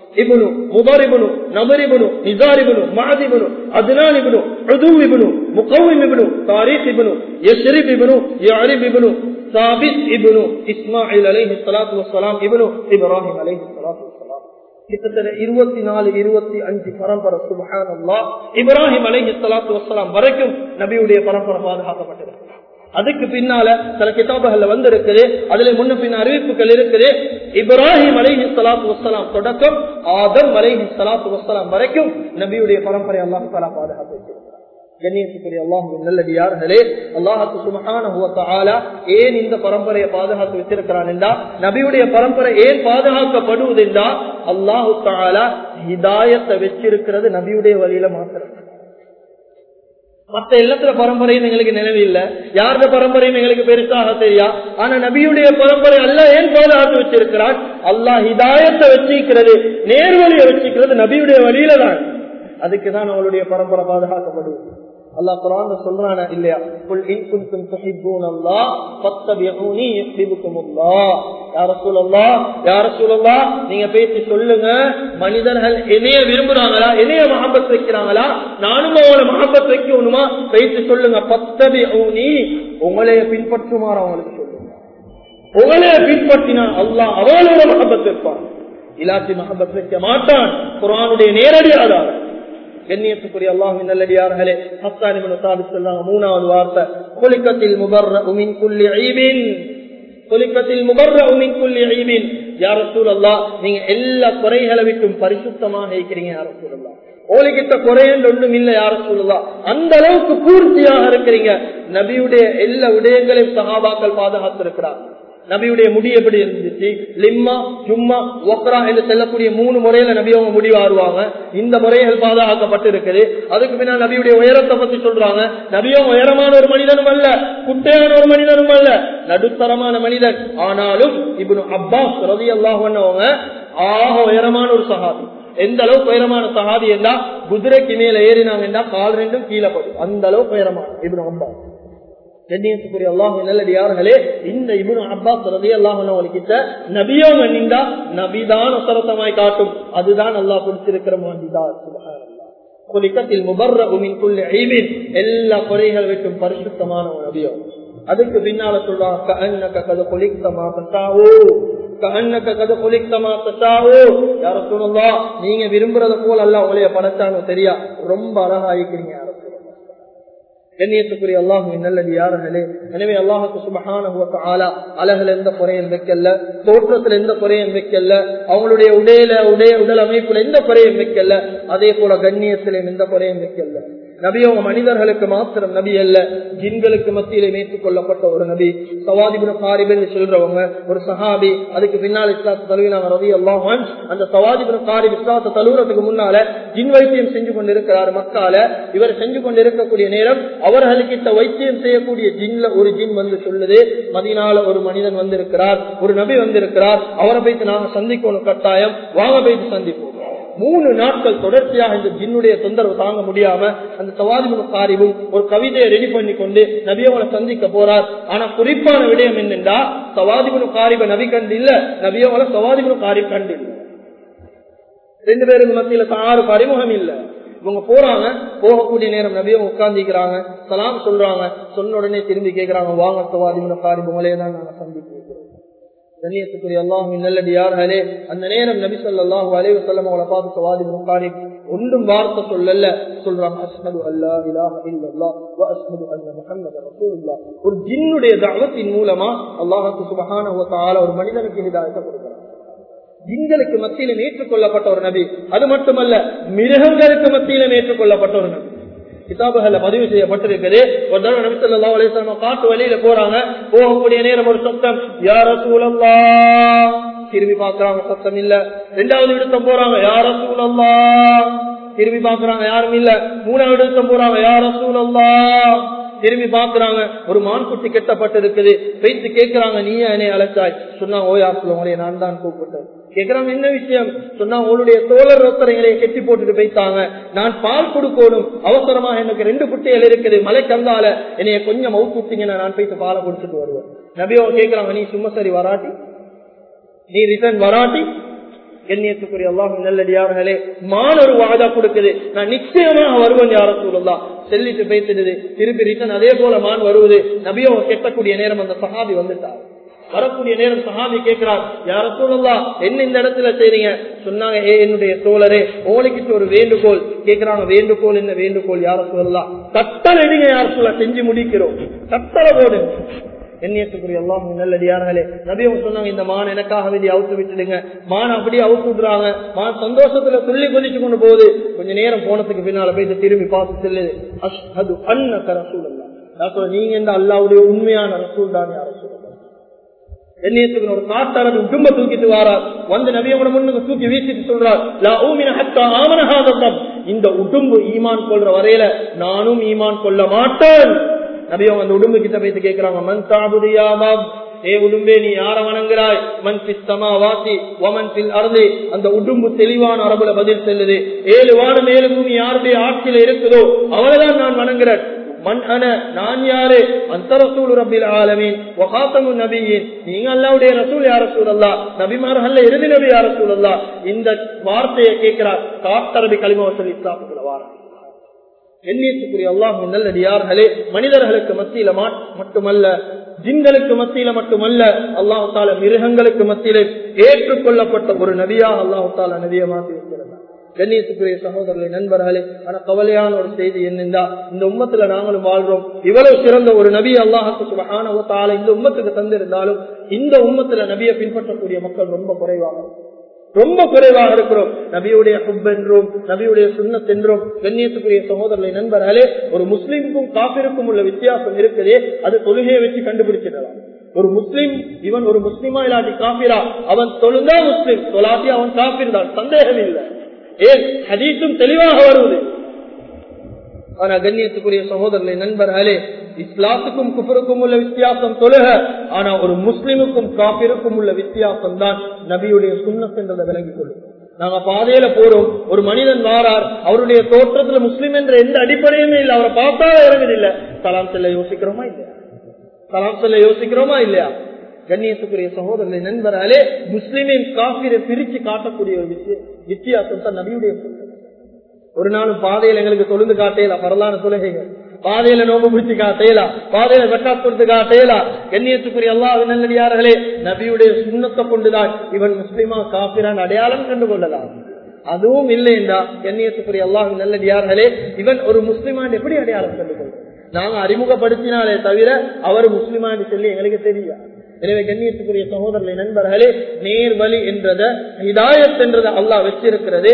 [SPEAKER 1] இப்னு முதர் இப்னு நபர் இப்னு நிசார் இப்னு மஅத் இப்னு அத்னான் இப்னு உது இப்னு முகவ்விம் இப்னு தாரிக் இப்னு யஸ்ரிப் இப்னு யஅரிப் இப்னு சாபித் இப்னு இஸ்மாயில் அலைஹி ஸலாத்து வஸ்ஸலாம் இப்னு இப்ராஹிம் அலைஹி ஸலாத்து வஸ்ஸலாம். கிட்டத்தட்ட இருபத்தி நாலு இருபத்தி அஞ்சு பரம்பரை. சுப்ஹானல்லாஹ். இப்ராஹிம் அலைஹி ஸலாத்து வஸ்ஸலாம் வரைக்கும் நபியுடைய பரம்பரை பாதுகாக்கப்பட்டிருக்கு. அதுக்கு பின்னால சில கிதாபுகள்ல வந்து இருக்குது, அதுல முன்ன பின்ன அறிவிப்புகள் இருக்குது. இப்ராஹிம் அலைஹி ஸலாத்து வஸ்ஸலாம் தொடக்கம் ஆதம் அலைஹி ஸலாத்து வஸ்ஸலாம் வரைக்கும் நபியுடைய பரம்பரை அல்லாஹ் தஆலா பாதுகாத்து வச்சிருக்கிறார். கண்ணியத்துக்குரிய அல்லாஹ்வின் நல்லடியார்களே, அல்லாஹ் சுப்ஹானஹு வ தஆலா ஏன் இந்த பரம்பரையை பாதுகாத்து வச்சிருக்கிறான் என்றா, நபியுடைய பரம்பரை ஏன் பாதுகாக்கப்படுவது என்றா, அல்லாஹ் தஆலா ஹிதாயத்தை வச்சிருக்கிறது நபியுடைய வழியில மாத்திரம். மற்ற எல்லாத்துல பரம்பரையும் எங்களுக்கு நினைவு இல்ல, யாருடைய பரம்பரையும் எங்களுக்கு பெருசாக தெரியா. ஆனா நபியுடைய பரம்பரை அல்லாஹ் ஏன் பாதுகாத்து வச்சிருக்கிறான்? அல்லாஹ் ஹிதாயத்தை வச்சிருக்கிறது, நேர்வழியை வச்சிருக்கிறது நபியுடைய வழியில தான். அதுக்குதான் அவளுடைய பரம்பரை பாதுகாக்கப்படுவது. அல்லாஹ் குர்ஆன்ல சொல்றானே இல்லையா, குல் இன் குன்தும் துஹிப்பூனல்லாஹ் ஃபத்தபிஊனி யுஹிப்புக்குமுல்லாஹ். யா ரசூலல்லாஹ், யா ரசூலல்லாஹ், நீங்க பேசி சொல்லுங்க, மனிதர்கள் என்னைய விரும்புறாங்களா, என்னைய மஹப்பத் வைக்கிறாங்களா, நானும் அவங்கள மஹப்பத் வைக்கணுமா, பேசி சொல்லுங்க. ஃபத்தபிஊனி, உங்களைய பின்பற்றுமாறு அவங்களுக்கு சொல்லுங்க. உங்களைய பின்பற்றினா அல்லாஹ் அவளோட மஹப்பத் வைப்பான், இலாசி மஹப்பத் வைக்க மாட்டான். குர்ஆனுடைய நேரடி ஆதாரம். கண்ணியத்துக்குரிய அல்லாஹ்வின் நல்லடியார்களே, ஹஸ்ஸான் இப்னு சாபித் சொல்றாங்க, மூணாவது வார்த்தை, குலிகத்தில் முபர்ரஉ மின் குல்லி ஈபின். குலிகத்தில் முபர்ரஉ மின் குல்லி ஈபின். யா ரசூலல்லாஹ், நீங்க எல்லா குறைகளை விட்டும் பரிசுத்தமாக இருக்கிறீங்க யா ரசூலல்லாஹ். ஓலிகிட்ட குறையல் ஒன்றும் இல்லை யா ரசூலல்லாஹ். அந்த அளவுக்கு பூர்த்தியாக இருக்கிறீங்க. நபியுடைய எல்லா விடயங்களையும் சஹாபாக்கள் பாதுகாத்து இருக்கிறார். நபியுடைய முடி எப்படி இருந்துச்சு, லிம்மா ஜும்மா வக்ரா என்று செல்லக்கூடிய மூணு முறையில நபி அவங்க முடி வாருவாங்க. இந்த முறைகள் பாதுகாக்கப்பட்டு இருக்குது. அதுக்கு பின்னால் நபியுடைய உயரத்தை பத்தி சொல்றாங்க. நபியும் உயரமான ஒரு மனிதனும் அல்ல, குட்டையான ஒரு மனிதனும் அல்ல, நடுத்தரமான மனிதன். ஆனாலும் இப்னு அப்பாஸ் ரலியல்லாஹு அன்ஹு ஆக உயரமான ஒரு சஹாபி. எந்த அளவுக்கு உயரமான சஹாபி என்றா, குதிரைக்கு மேல ஏறினாங்க என்றா கால் ரெண்டும் கீழே படும், அந்த அளவுக்கு உயரமான இப்னு அப்பாஸ். கண்ணியத்துக்குரிய அல்லாஹ்வின் நல்லடியார்களே, இந்த இப்னு அப்பாஸ் ரலியல்லாஹு அன்ஹு கிட்ட நபியோங்க நின்றா நபிதான் அசரத்தமாய் காட்டும். அதுதான் அல்லாஹ் கொடுத்திருக்கிற முஅஜிஸா. சுப்ஹானல்லாஹ். குலிகத்தில் முபர்ரஉ மின் குல்லி ஈபின், எல்லா குறைகளை விட்டும் பரிசுத்தமான ஒரு நபியோ. அதுக்கு பின்னால சொல்றாங்க, கஅன்னக கத குலிக்த மா தஷாஉ, கஅன்னக கத குலிக்த மா தஷாஉ. யா ரசூலல்லாஹ், நீங்க விரும்புறத போல அல்லாஹ் உங்களைய படைச்சானோ தெரியா, ரொம்ப அழகா இருக்கிறீங்க யா ரசூலல்லாஹ். கண்ணியத்துக்குரிய அல்லாஹ்வின் நல்லடியார்களே, எனவே அல்லாஹ் சுப்ஹானஹு வ தஆலா அழகுல எந்த குறையும் வைக்கல, தோற்றத்துல எந்த குறையும் வைக்கல, அவங்களுடைய உடையில உடைய உடல் அமைப்புல எந்த குறையும் வைக்கல, அதே போல கண்ணியத்திலும் எந்த குறையும் வைக்கல. நபி அவங்க மனிதர்களுக்கு மாத்திரம் நபி அல்ல, ஜின்களுக்கு மத்தியிலே ஏற்றுக்கொள்ளப்பட்ட ஒரு நபி. சவாத் இப்னு காரிப் என்று சொல்றவங்க ஒரு சஹாபி. அதுக்கு பின்னால் இஸ்லாத்தை தழுவினாங்க ரலியல்லாஹு அன்ஹு. அந்த சவாத் இப்னு காரிப் இஸ்லாத்தை தழுவுறதுக்கு முன்னால ஜின் வைத்தியம் செஞ்சு கொண்டிருக்கிறார் மக்கால. இவர் செஞ்சு கொண்டிருக்கக்கூடிய நேரம் அவர்களுக்கிட்ட வைத்தியம் செய்யக்கூடிய ஜின்ல ஒரு ஜின் வந்து சொல்லுது, மதீனால ஒரு மனிதன் வந்திருக்கிறார், ஒரு நபி வந்திருக்கிறார், அவரை போய்த்து நாங்க சந்திக்கணும் கட்டாயம், வாங்க போய்த்து சந்திப்போம். மூணு நாட்கள் தொடர்ச்சியாக இந்த ஜின்னுடைய தொந்தரவு தாங்க முடியாம அந்த சவாத் இப்னு காரிபும் ஒரு கவிதையை ரெடி பண்ணி கொண்டு நபி அவங்களை சந்திக்க போறார். ஆனா குறிப்பான விடயம் என்னென்றா, சவாத் இப்னு காரிப நபி கண்டு இல்ல, நபி அவங்களை சவாத் இப்னு காரிப் கண்டு இல்ல. ரெண்டு பேருக்கு மத்தியில ஆறு பரிமுகம் இல்ல. இவங்க போறாங்க, போகக்கூடிய நேரம் நபியை உட்கார்ந்துக்கிறாங்க, சலாம் சொல்றாங்க. சொன்ன உடனே திரும்பி கேட்கிறாங்க, வாங்க சவாத் இப்னு காரிப் உங்களே தான் நாங்க சந்திக்கிறோம். கண்ணியத்துக்குரிய அல்லாஹ்வின் நல்லடியார்களே, அந்த நேரம் நபி ஸல்லல்லாஹு அலைஹி வஸல்லம் அவங்களை பார்த்து சவாத் இப்னு காரிப் ஒன்றும் வார்த்தை சொல்லல, சொல்றாங்க அஷ்ஹது அல்லா இலாஹ இல்லல்லாஹ் வ அஷ்ஹது அன்ன முஹம்மதர் ரசூலுல்லாஹ். ஒரு ஜின்னுடைய தஅவத்தின் மூலமா அல்லாஹ் சுப்ஹானஹு வ தஆலா ஒரு மனிதனுக்கு ஹிதாயத்தை கொடுக்கிறார். ஜின்களுக்கு மத்தியிலும் ஏற்றுக்கொள்ளப்பட்ட ஒரு நபி, அது மட்டுமல்ல மிருகங்களுக்கு மத்தியிலும் ஏற்றுக்கொள்ளப்பட்ட ஒரு நபி. கிதாபுகள்ல பதிவு செய்யப்பட்டிருக்கிறது. ஒரு தடவை நபி ஸல்லல்லாஹு அலைஹி வஸல்லம் காட்டு வழியில போறாங்க, போகக்கூடிய நேரம் ஒரு சத்தம், யா ரசூலல்லாஹ். திரும்பி பாக்குறாங்க, சத்தம் இல்ல. இரண்டாவது இடத்தம் போறாங்க, யா ரசூலல்லாஹ். திரும்பி பாக்குறாங்க, யாரும் இல்ல. மூணாவது இடத்தம் போறாங்க, யா ரசூலல்லாஹ். திரும்பி பாக்குறாங்க, ஒரு மான்குட்டி கெட்டப்பட்டு இருக்குது. வைத்து கேட்கிறாங்க, நீ என்னை அழைச்சாய்? சொன்னா, ஓ யா ரசூலல்லாஹ், நான் தான் கூப்பிட்டேன். கேட்கிறாங்க, என்ன விஷயம்? சொன்னா, உங்களுடைய தோழர் ஒருத்தரைகளை கெட்டி போட்டுட்டு போயிட்டாங்க, நான் பால் கொடுக்கணும், அவசரமாக எனக்கு ரெண்டு குட்டிகள் இருக்குது, மலை கந்தால என்னைய கொஞ்சம் அவுத்துட்டீங்கன்னா நான் போயிட்டு பாலை குடிச்சிட்டு வருவேன். நபி அவங்க கேட்கிறாங்க, நீ சும்மா சரி வராட்டி, நீ ரிட்டர்ன் வராட்டி கண்ணியத்துக்குரிய அல்லாஹ்வின் நல்லடியார்களே, மான் ஒரு வாதா கொடுக்குது, நான் நிச்சயமாக வருவேன் யா ரசூலுல்லாஹ், செல்லிட்டு பேசிடுது, திருப்பி ரிட்டன் அதே போல மான் வருவது. நபியோ கெட்டக்கூடிய நேரம் அந்த சஹாபி வந்துட்டார். வரக்கூடிய நேரம் சஹாபி கேட்கிறார், யா ரசூலுல்லாஹ் என்ன இந்த இடத்துல செய்றீங்க? சொன்னாங்க, ஏ என்னுடைய தோழரே, ஓலைக்கிட்ட ஒரு வேண்டுகோள் கேட்கிறாங்க. வேண்டுகோள் என்ன வேண்டுகோள் யா ரசூலுல்லாஹ்? கட்டளை எடுங்க யா ரசூலுல்லாஹ், செஞ்சு முடிக்கிறோம், கட்டளை போடு. எண்ணியத்துக்குரிய அல்லாஹ்வின் நல்லடியார்களே, நபி அவங்க சொன்னாங்க, இந்த மான் எனக்காக வேண்டி அவுத்து விட்டுடுங்க. மான் அப்படியே அவுத்து விடுறாங்க. மான் சந்தோஷத்துல துள்ளி கொதிச்சு கொண்டு போகுது. கொஞ்ச நேரம் போனதுக்கு பின்னால போய் திரும்பி பார்த்து செல்லுது, அஷ்ஹது அன்னக ரசூலுல்லாஹ், நீங்க இந்த அல்லாஹ்வுடைய உண்மையான ரசூல் தான் யா ரசூலுல்லாஹ். எண்ணியத்துக்கு ஒரு காட்டாளர் உடும்ப தூக்கிட்டு வாரார். வந்து நபியோட முன்னுக்கு தூக்கி வீசிட்டு சொல்றார், லா ஊமின ஹத்தா ஆமன ஹாதா ரப், இந்த உடும்பு ஈமான் கொள்ற வரையில நானும் ஈமான் கொள்ள மாட்டேன். நபியோ அந்த உடும்பு கிட்ட போயிட்டு கேட்கிறாங்க, மன் தாபுதியா மப், ஏ உடும்பே நீ யார வணங்குறாய்? மன் ஃபிஸ் ஸமாவாதி வ மன் ஃபில் அர்தி. அந்த உடும்பு தெளிவான அரபுல பதில் சொல்லுது, ஏழு வானம் ஏழு பூமி யாருடைய ஆட்சியில இருக்குதோ அவளைதான் நான் வணங்குறேன். மன் அன, நான் யாரு? அந்த ரசூல் ரப்பில் ஆலமீன் வ காத்தமுன் நபியீன், நீங்க அல்லாஹ்வுடைய ரசூல் யா ரசூலல்லாஹ், நபிமார்கள்ல இறுதி நபி யா ரசூலல்லாஹ். இந்த வார்த்தையை கேட்கிறார். காத்தரபி கலிமா சொல்லி இஸ்லாமுக்குள்ள வாரார். எண்ணியத்துக்குரிய அல்லாஹ்வின் நல்லடியார்களே, மனிதர்களுக்கு மத்தியில மட்டுமல்ல, ஜின்களுக்கு மத்தியில மட்டுமல்ல, அல்லாஹ் தஆலா மிருகங்களுக்கு மத்தியிலே ஏற்றுக்கொள்ளப்பட்ட ஒரு நபியா அல்லாஹ் தஆலா நபியை மாற்றி இருக்கிறார். கண்ணியத்துக்குரிய சகோதரர்களே, நண்பர்களே, ஆனா கவலையான ஒரு செய்தி என்னென்றா, இந்த உம்மத்துல நாங்களும் வாழ்றோம். இவ்வளவு சிறந்த ஒரு நபி அல்லாஹ்வுக்கு சுப்ஹானஹு வ தஆலா இந்த உம்மத்துக்கு தந்திருந்தாலும் இந்த உம்மத்துல நபியை பின்பற்றக்கூடிய மக்கள் ரொம்ப குறைவாக ரொம்ப குறைவாக இருக்கிறோம். நபியுடைய ஹுப் என்றும் நபியுடைய சுன்னத் என்றும். கண்ணியத்துக்குரிய சகோதரர்களே, நண்பர்களே, ஒரு முஸ்லிமுக்கும் காபிருக்கும் உள்ள வித்தியாசம் இருக்குதே, அது தொழுகையை வச்சு கண்டுபிடிச்சிடலாம். ஒரு முஸ்லிம் இவன் ஒரு முஸ்லிமா இல்லாட்டி காபிரா, அவன் தொழுந்தா முஸ்லிம், தொலாட்டி அவன் காபிர் தான், சந்தேகம் இல்லை. ஏன் ஹதீஸும் தெளிவாக வருவது. ஆனா கண்ணியத்துக்குரிய சகோதரர்களே, நண்பர்களே, இஸ்லாத்துக்கும் குஃபருக்கும் உள்ள வித்தியாசம் தொழுக. ஆனா ஒரு முஸ்லிமுக்கும் காபிருக்கும் உள்ள வித்தியாசம் தான் நபியுடைய சுன்னத் என்றதை விளங்கிக் கொள்ளும். நாங்க பாதையில போறோம், ஒரு மனிதன் வாரார், அவருடைய தோற்றத்துல முஸ்லிம் என்ற எந்த அடிப்படையுமே இல்லை, அவரை பார்த்தா இறங்குதில்லை, சலாம் செல்ல யோசிக்கிறோமா இல்லையா? சலாம் செல்ல யோசிக்கிறோமா இல்லையா? கண்ணியத்துக்குரிய சகோதரர்களை, நண்பர்களே, முஸ்லிமின் காபிரை பிரிச்சு காட்டக்கூடிய ஒரு வித்தியாசம் தான் நபியுடைய சுன்னத். ஒரு நாளும் பாதையில எங்களுக்கு தொழுந்து காட்டையலாம், பரலான தொழுகைகள், பாதையில நோம்பு பிடிச்சு காட்டையலாம், பாதையில ஜக்காத் கொடுத்து காட்டையலாம். கண்ணியத்துக்குரிய அல்லாஹ்வின் நல்லடியார்களே, நபியுடைய சுன்னத்தை கொண்டுதான் இவன் முஸ்லிமா காபிரான் அடையாளம் கண்டு கொள்ளலாம். அதுவும் இல்லைண்டா கண்ணியத்துக்குரிய அல்லாஹ்வின் நல்லடியார்களே, இவன் ஒரு முஸ்லிமான் எப்படி அடையாளம் கண்டு கொள்ளும்? நாங்க அறிமுகப்படுத்தினாலே தவிர அவர் முஸ்லிமான் சொல்லி எங்களுக்கு தெரியாது. எனவே கண்ணியத்துக்குரிய சகோதரர்களை, நண்பர்களே, நேர் வழி என்றத ஹிதாயத் என்றதை அல்லாஹ் வச்சிருக்கிறது.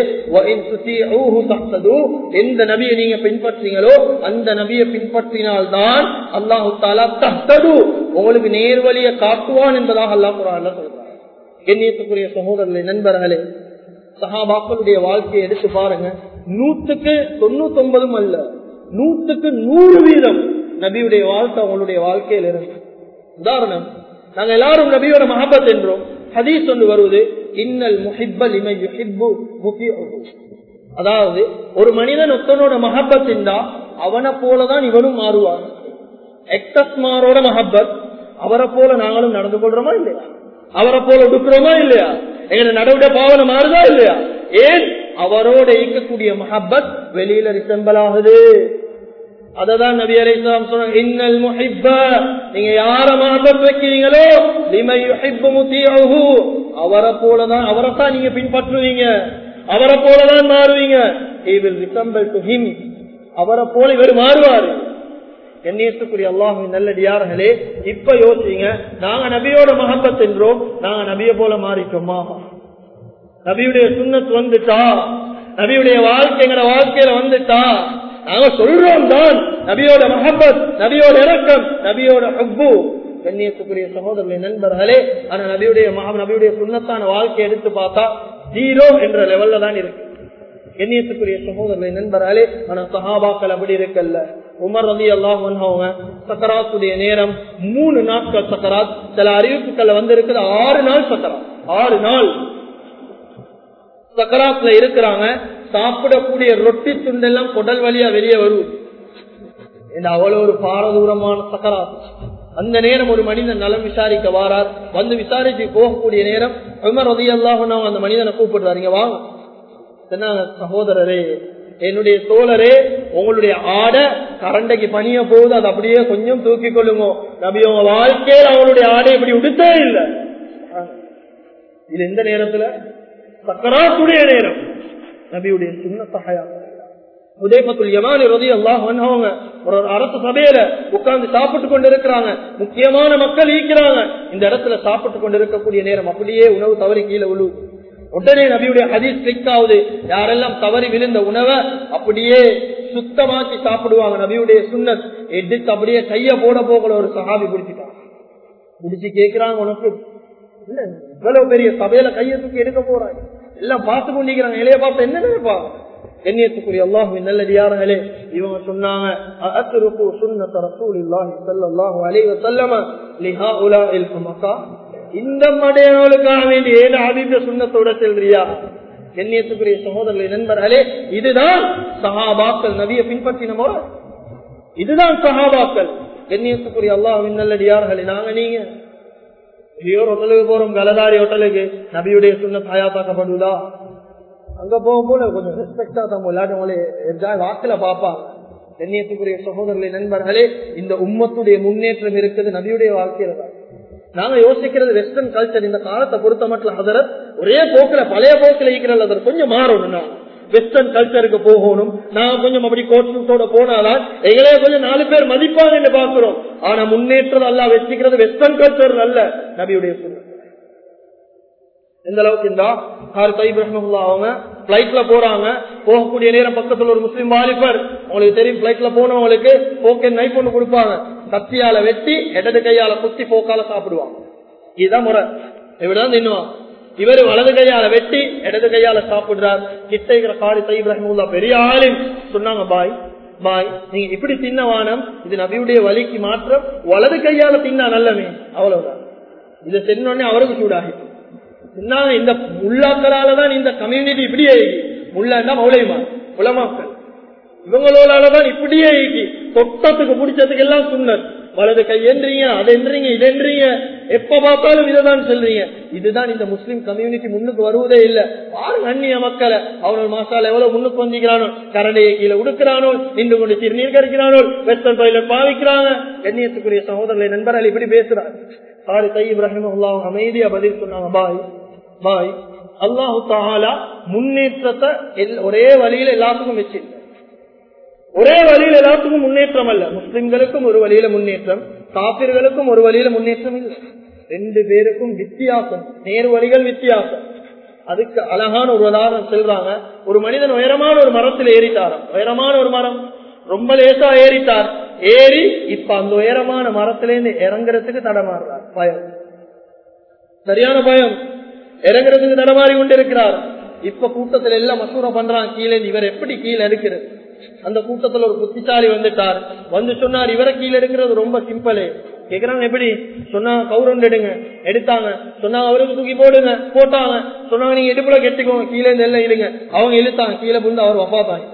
[SPEAKER 1] எந்த நபியை நீங்க பின்பற்றீங்களோ அந்த நபியை பின்பற்றினால்தான் அல்லாஹு தஆலா தஹ்தது, உங்களுக்கு நேர் வழியை காட்டுவான் என்பதாக அல்லாஹ் குர்ஆன்ல சொல்றார். கண்ணியத்துக்குரிய சகோதரர்களை, நண்பர்களே, சஹாபாக்களுடைய வாழ்க்கையை எடுத்து பாருங்க. நூற்றுக்கு தொண்ணூத்தி ஒன்பதும் அல்ல, நூற்றுக்கு நூறு வீதம் நபியுடைய வாழ்க்கை அவங்களுடைய வாழ்க்கையில் இருந்து. உதாரணம், நாங்க எல்லாரும் நபியோட மஹப்பத் என்றோம். ஹதீஸ் ஒன்று வருவது, இன்னல் முஹிப்ப லிமன் யுஹிப்பு முஃபிஉஹு. அதாவது ஒரு மனிதன் ஒருத்தனோட மஹப்பத் இருந்தா அவனை போலதான் இவனும் மாறுவான். எக்ஸஸ்மாரோட மஹப்பத், அவரை போல நாங்களும் நடந்து கொள்றோமா இல்லையா? அவரை போல உடுக்கிறோமா இல்லையா? எங்க நடவுடைய பாவனை மாறுதா இல்லையா? ஏன் அவரோட இருக்கக்கூடிய மஹப்பத் வெளியில ரிசம்பல் ஆகுது. அததான் நபி அலைஹிஸ்ஸலாம் சொன்னாங்க, இன்னல் முஹிப்ப, நீங்க யார மஹப்பத் வைக்கிறீங்களோ லிமன் யுஹிப்பு முதிஉஹு, அவரை போலதான், அவரை தான் நீங்க பின்பற்றுவீங்க, அவரை போலதான் மாறுவீங்க. he will resemble to him, அவரை போல இவர் மாறுவாரு. கண்ணியத்துக்குரிய அல்லாஹ்வின் நல்லடியார்களே, இப்ப யோசிங்க, நாங்க நபியோட மஹப்பத் என்றோம், நாங்க நபியை போல மாறிட்டோமா? நபியுடைய சுன்னத் வந்துட்டா, நபியுடைய வாழ்க்கைங்கிற வாழ்க்கையில வந்துட்டா, நாங்க சொல்றோம் தான் நபியோட மஹப்பத், நபியோட இரக்கம், நபியோட ஹுப்பு. கண்ணியத்துக்குரிய சகோதரர்களே, நண்பர்களே, ஆனா நபியுடைய நபியுடைய சுன்னத்தான வாழ்க்கை எடுத்து பார்த்தா ஜீரோ என்ற லெவல்ல தான் இருக்கு. கண்ணியத்துக்குரிய சகோதரர்களே, நண்பர்களே, ஆனா சஹாபாக்கள் அப்படி இருக்கல்ல. உமர் ரலியல்லாஹு அன்ஹு அவங்க சக்கராத்துடைய நேரம் மூணு நாட்கள் சக்கராத், சில அறிவிப்புகள் வந்து இருக்குது ஆறு நாள் சக்கராத், ஆறு நாள் சக்கராத்துல இருக்கிறாங்க. சாப்பிடக்கூடிய ரொட்டி துண்டெல்லாம் குடல் வழியா வெளியே வருவது. அவ்வளவு ஒரு பாரதூரமான சக்கராத். அந்த நேரம் ஒரு மனிதன் நலம் விசாரிக்க வாரார். வந்து விசாரிச்சு போகக்கூடிய நேரம் உமர் ரலியல்லாஹு அன்ஹு அந்த மனிதனை கூப்பிடுறாரு, இங்க வாங்க. சகோதரரே, என்னுடைய தோழரே, உங்களுடைய ஆடை கரண்டைக்கு பணிய போகுது, அது அப்படியே கொஞ்சம் தூக்கி கொள்ளுங்க. நபி உங்க வாழ்க்கையில் அவங்களுடைய ஆடை இப்படி உடுத்தே இல்லை. இது எந்த நேரத்துல? சக்கராத்துடைய நேரம். நபியுடைய சுன்னத் ஹயாத். ஹுதைஃபத்துல் யமானி ரலியல்லாஹு அன்ஹு ஒரு அரசு சபையில உட்கார்ந்து சாப்பிட்டு கொண்டு இருக்கிறாங்க. முக்கியமான மக்கள் ஈக்கிறாங்க. இந்த இடத்துல சாப்பிட்டு கொண்டு இருக்கக்கூடிய நேரம் அப்படியே உணவு தவறி கீழே விழு. உடனே நபியுடைய ஹதீஸ் கிளிக் ஆகுது. யாரெல்லாம் தவறி விழுந்த உணவை அப்படியே சுத்தமாக்கி சாப்பிடுவாங்க. நபியுடைய சுன்னத். எடுத்து அப்படியே கைய போட போகல ஒரு சஹாபி பிடிச்சிட்டாங்க. பிடிச்சி கேட்கிறாங்க, உனக்கு இல்ல இவ்வளவு பெரிய சபையில கைய தூக்கி எடுக்க போறாங்க, எல்லாம் பார்த்து கொண்டிருக்கிறாங்க. இளைய பார்த்து என்ன நினைப்பாங்க? கண்ணியத்துக்குரிய அல்லாஹ்வின் நல்லடியார்களே, இவங்க சொன்னாங்க, அத்ருக்கு சுன்னத ரசூலில்லாஹி ஸல்லல்லாஹு அலைஹி வஸல்லம் லிஹாஉலாஇல் ஹுமகா, இந்த மடையவளுக்காக வேண்டி ஏன் ஆதித்த சுன்னத்தோட செல்றியா? கண்ணியத்துக்குரிய சகோதரர்களே, நண்பர்களே, இதுதான் சஹாபாக்கள் நபியை பின்பற்றின முறை. இதுதான் சஹாபாக்கள். கண்ணியத்துக்குரிய அல்லாஹ்வின் நல்லடியார்களே, நாங்க நீங்க ஒரு ஹோட்டலுக்கு போறோம், கலதாரி ஹோட்டலுக்கு, நபியுடைய சுன்னத் ஹயாத்தாக்கப்படுவதா? அங்க போகும் போல கொஞ்சம் ரெஸ்பெக்டா தான் விளையாடுவங்களே வாக்குல பாப்பாங்க. கண்ணியத்துக்குரிய சகோதரர்களே, நண்பர்களே, இந்த உம்மத்துடைய முன்னேற்றம் இருக்குது நபியுடைய வாழ்க்கையில தான். நாங்க யோசிக்கிறது வெஸ்டர்ன் கல்ச்சர் இந்த காலத்தை பொறுத்த மட்டும் ஹதரத் ஒரே போக்குல பழைய போக்குல இருக்கிறது அதற்கு கொஞ்சம் மாறணும். வெஸ்டர்ன் கல்ச்சருக்கு போகணும். நாங்க கொஞ்சம் அப்படி கோட்ஸோட போனாதான் எங்களே கொஞ்சம் நாலு பேர் மதிப்பாங்க என்று பாக்குறோம். ஆனா முன்னேற்றம் அல்ல வச்சுக்கிறது வெஸ்டர்ன் கல்ச்சர் அல்ல, நபியுடைய சுன்னத். எந்த அளவுக்கு இருந்தா அவங்க பிளைட்ல போறாங்க. போகக்கூடிய நேரம் பக்கத்துல ஒரு முஸ்லீம் வாலிபர், உங்களுக்கு தெரியும் பிளைட்ல போனவங்களுக்கு போக்கெட் நைஃப் ஒண்ணு கொடுப்பாங்க. கத்தியால வெட்டி இடது கையால குத்தி போக்கால சாப்பிடுவாங்க. இதுதான் முறை. இப்படிதான் தின்னுவாங்க. இவரு வலது கையால வெட்டி இடது கையால சாப்பிடுறார். கிட்ட இருக்கிற காரி தைப் ரஹ்மத்துல்லாஹ் பெரிய ஆளின் சொன்னாங்க, பாய் பாய் நீங்க இப்படி தின்ன வானம், இது நபியுடைய வலிக்கு மாற்றம், வலது கையால தின்னா நல்லமே, அவ்வளவுதான். இதை தின்னோடனே அவருக்கு சூடாகி இந்த முல்லாக்களாலதான் இந்த கம்யூனிட்டி இப்படியே முல்லா மௌலைமா உலமாக்கள் இவங்களோடாலதான் இப்படியே தொட்டத்துக்கு பிடிச்சதுக்கு எல்லாம் சுன்னத். வலது கை என்றீங்க, அதை என்றீங்க, இதை என்றீங்க, எப்ப பார்த்தாலும் இதைதான் சொல்றீங்க. இதுதான் இந்த முஸ்லிம் கம்யூனிட்டி முன்னுக்கு வருவதே இல்லை. பாருங்க அந்நிய மக்களை, அவனோட மாசால எவ்வளவு முன்னுக்கு வந்திக்கிறானோ, கரண்டையை கீழே உடுக்கிறானோ, நின்று கொண்டு சிறுநீர் கறிக்கிறானோ, வெஸ்டர்ன் டாய்லெட் பாவிக்கிறாங்க. கண்ணியத்துக்குரிய சகோதரர்களை நண்பர்கள் இப்படி பேசுறாங்க. சாரி தைப் ரஹ்மத்துல்லாஹ் அமைதியா பதில் சொன்னாங்க, பாய் பாய் அல்லாஹு தஆலா முன்னேற்றத்தை ஒரே வழியில எல்லாத்துக்கும் வச்சு, ஒரே வழியில எல்லாத்துக்கும் முன்னேற்றம் அல்ல. முஸ்லிம்களுக்கும் ஒரு வழியில முன்னேற்றம், காபிர்களுக்கும் ஒரு வழியில முன்னேற்றம் இல்லை. ரெண்டு பேருக்கும் வித்தியாசம், நேர் வழிகள் வித்தியாசம். அதுக்கு அழகான ஒரு உதாரணம் சொல்றாங்க. ஒரு மனிதன் உயரமான ஒரு மரத்தில் ஏறிட்டாராம். உயரமான ஒரு மரம் ரொம்ப லேசா ஏறிட்டார். ஏறி இப்ப அந்த உயரமான மரத்திலேருந்து இறங்குறதுக்கு தடமாறுறார். பயம், சரியான பயம், இறங்குறதுக்கு தடமாறி கொண்டிருக்கிறார். இப்ப கூட்டத்துல எல்லாம் மசூரா பண்றான், கீழே இவர் எப்படி கீழே எடுக்கிறது. அந்த கூட்டத்துல ஒரு புத்திசாலி வந்துட்டார். வந்து சொன்னார், இவரை கீழே எடுக்கிறது ரொம்ப சிம்பிளே. கேக்குறாங்க, எப்படி சொன்னா, கவுரண்டு எடுங்க. எடுத்தாங்க. சொன்னாங்க, அவருக்கு தூக்கி போடுங்க. போட்டாங்க. சொன்னாங்க, நீங்க இடுப்புல கெட்டிக்கோங்க, கீழே இருந்து எல்லாம் இடுங்க. அவங்க இழுத்தாங்க, கீழே புந்து அவர் வஃபாத்தாங்க.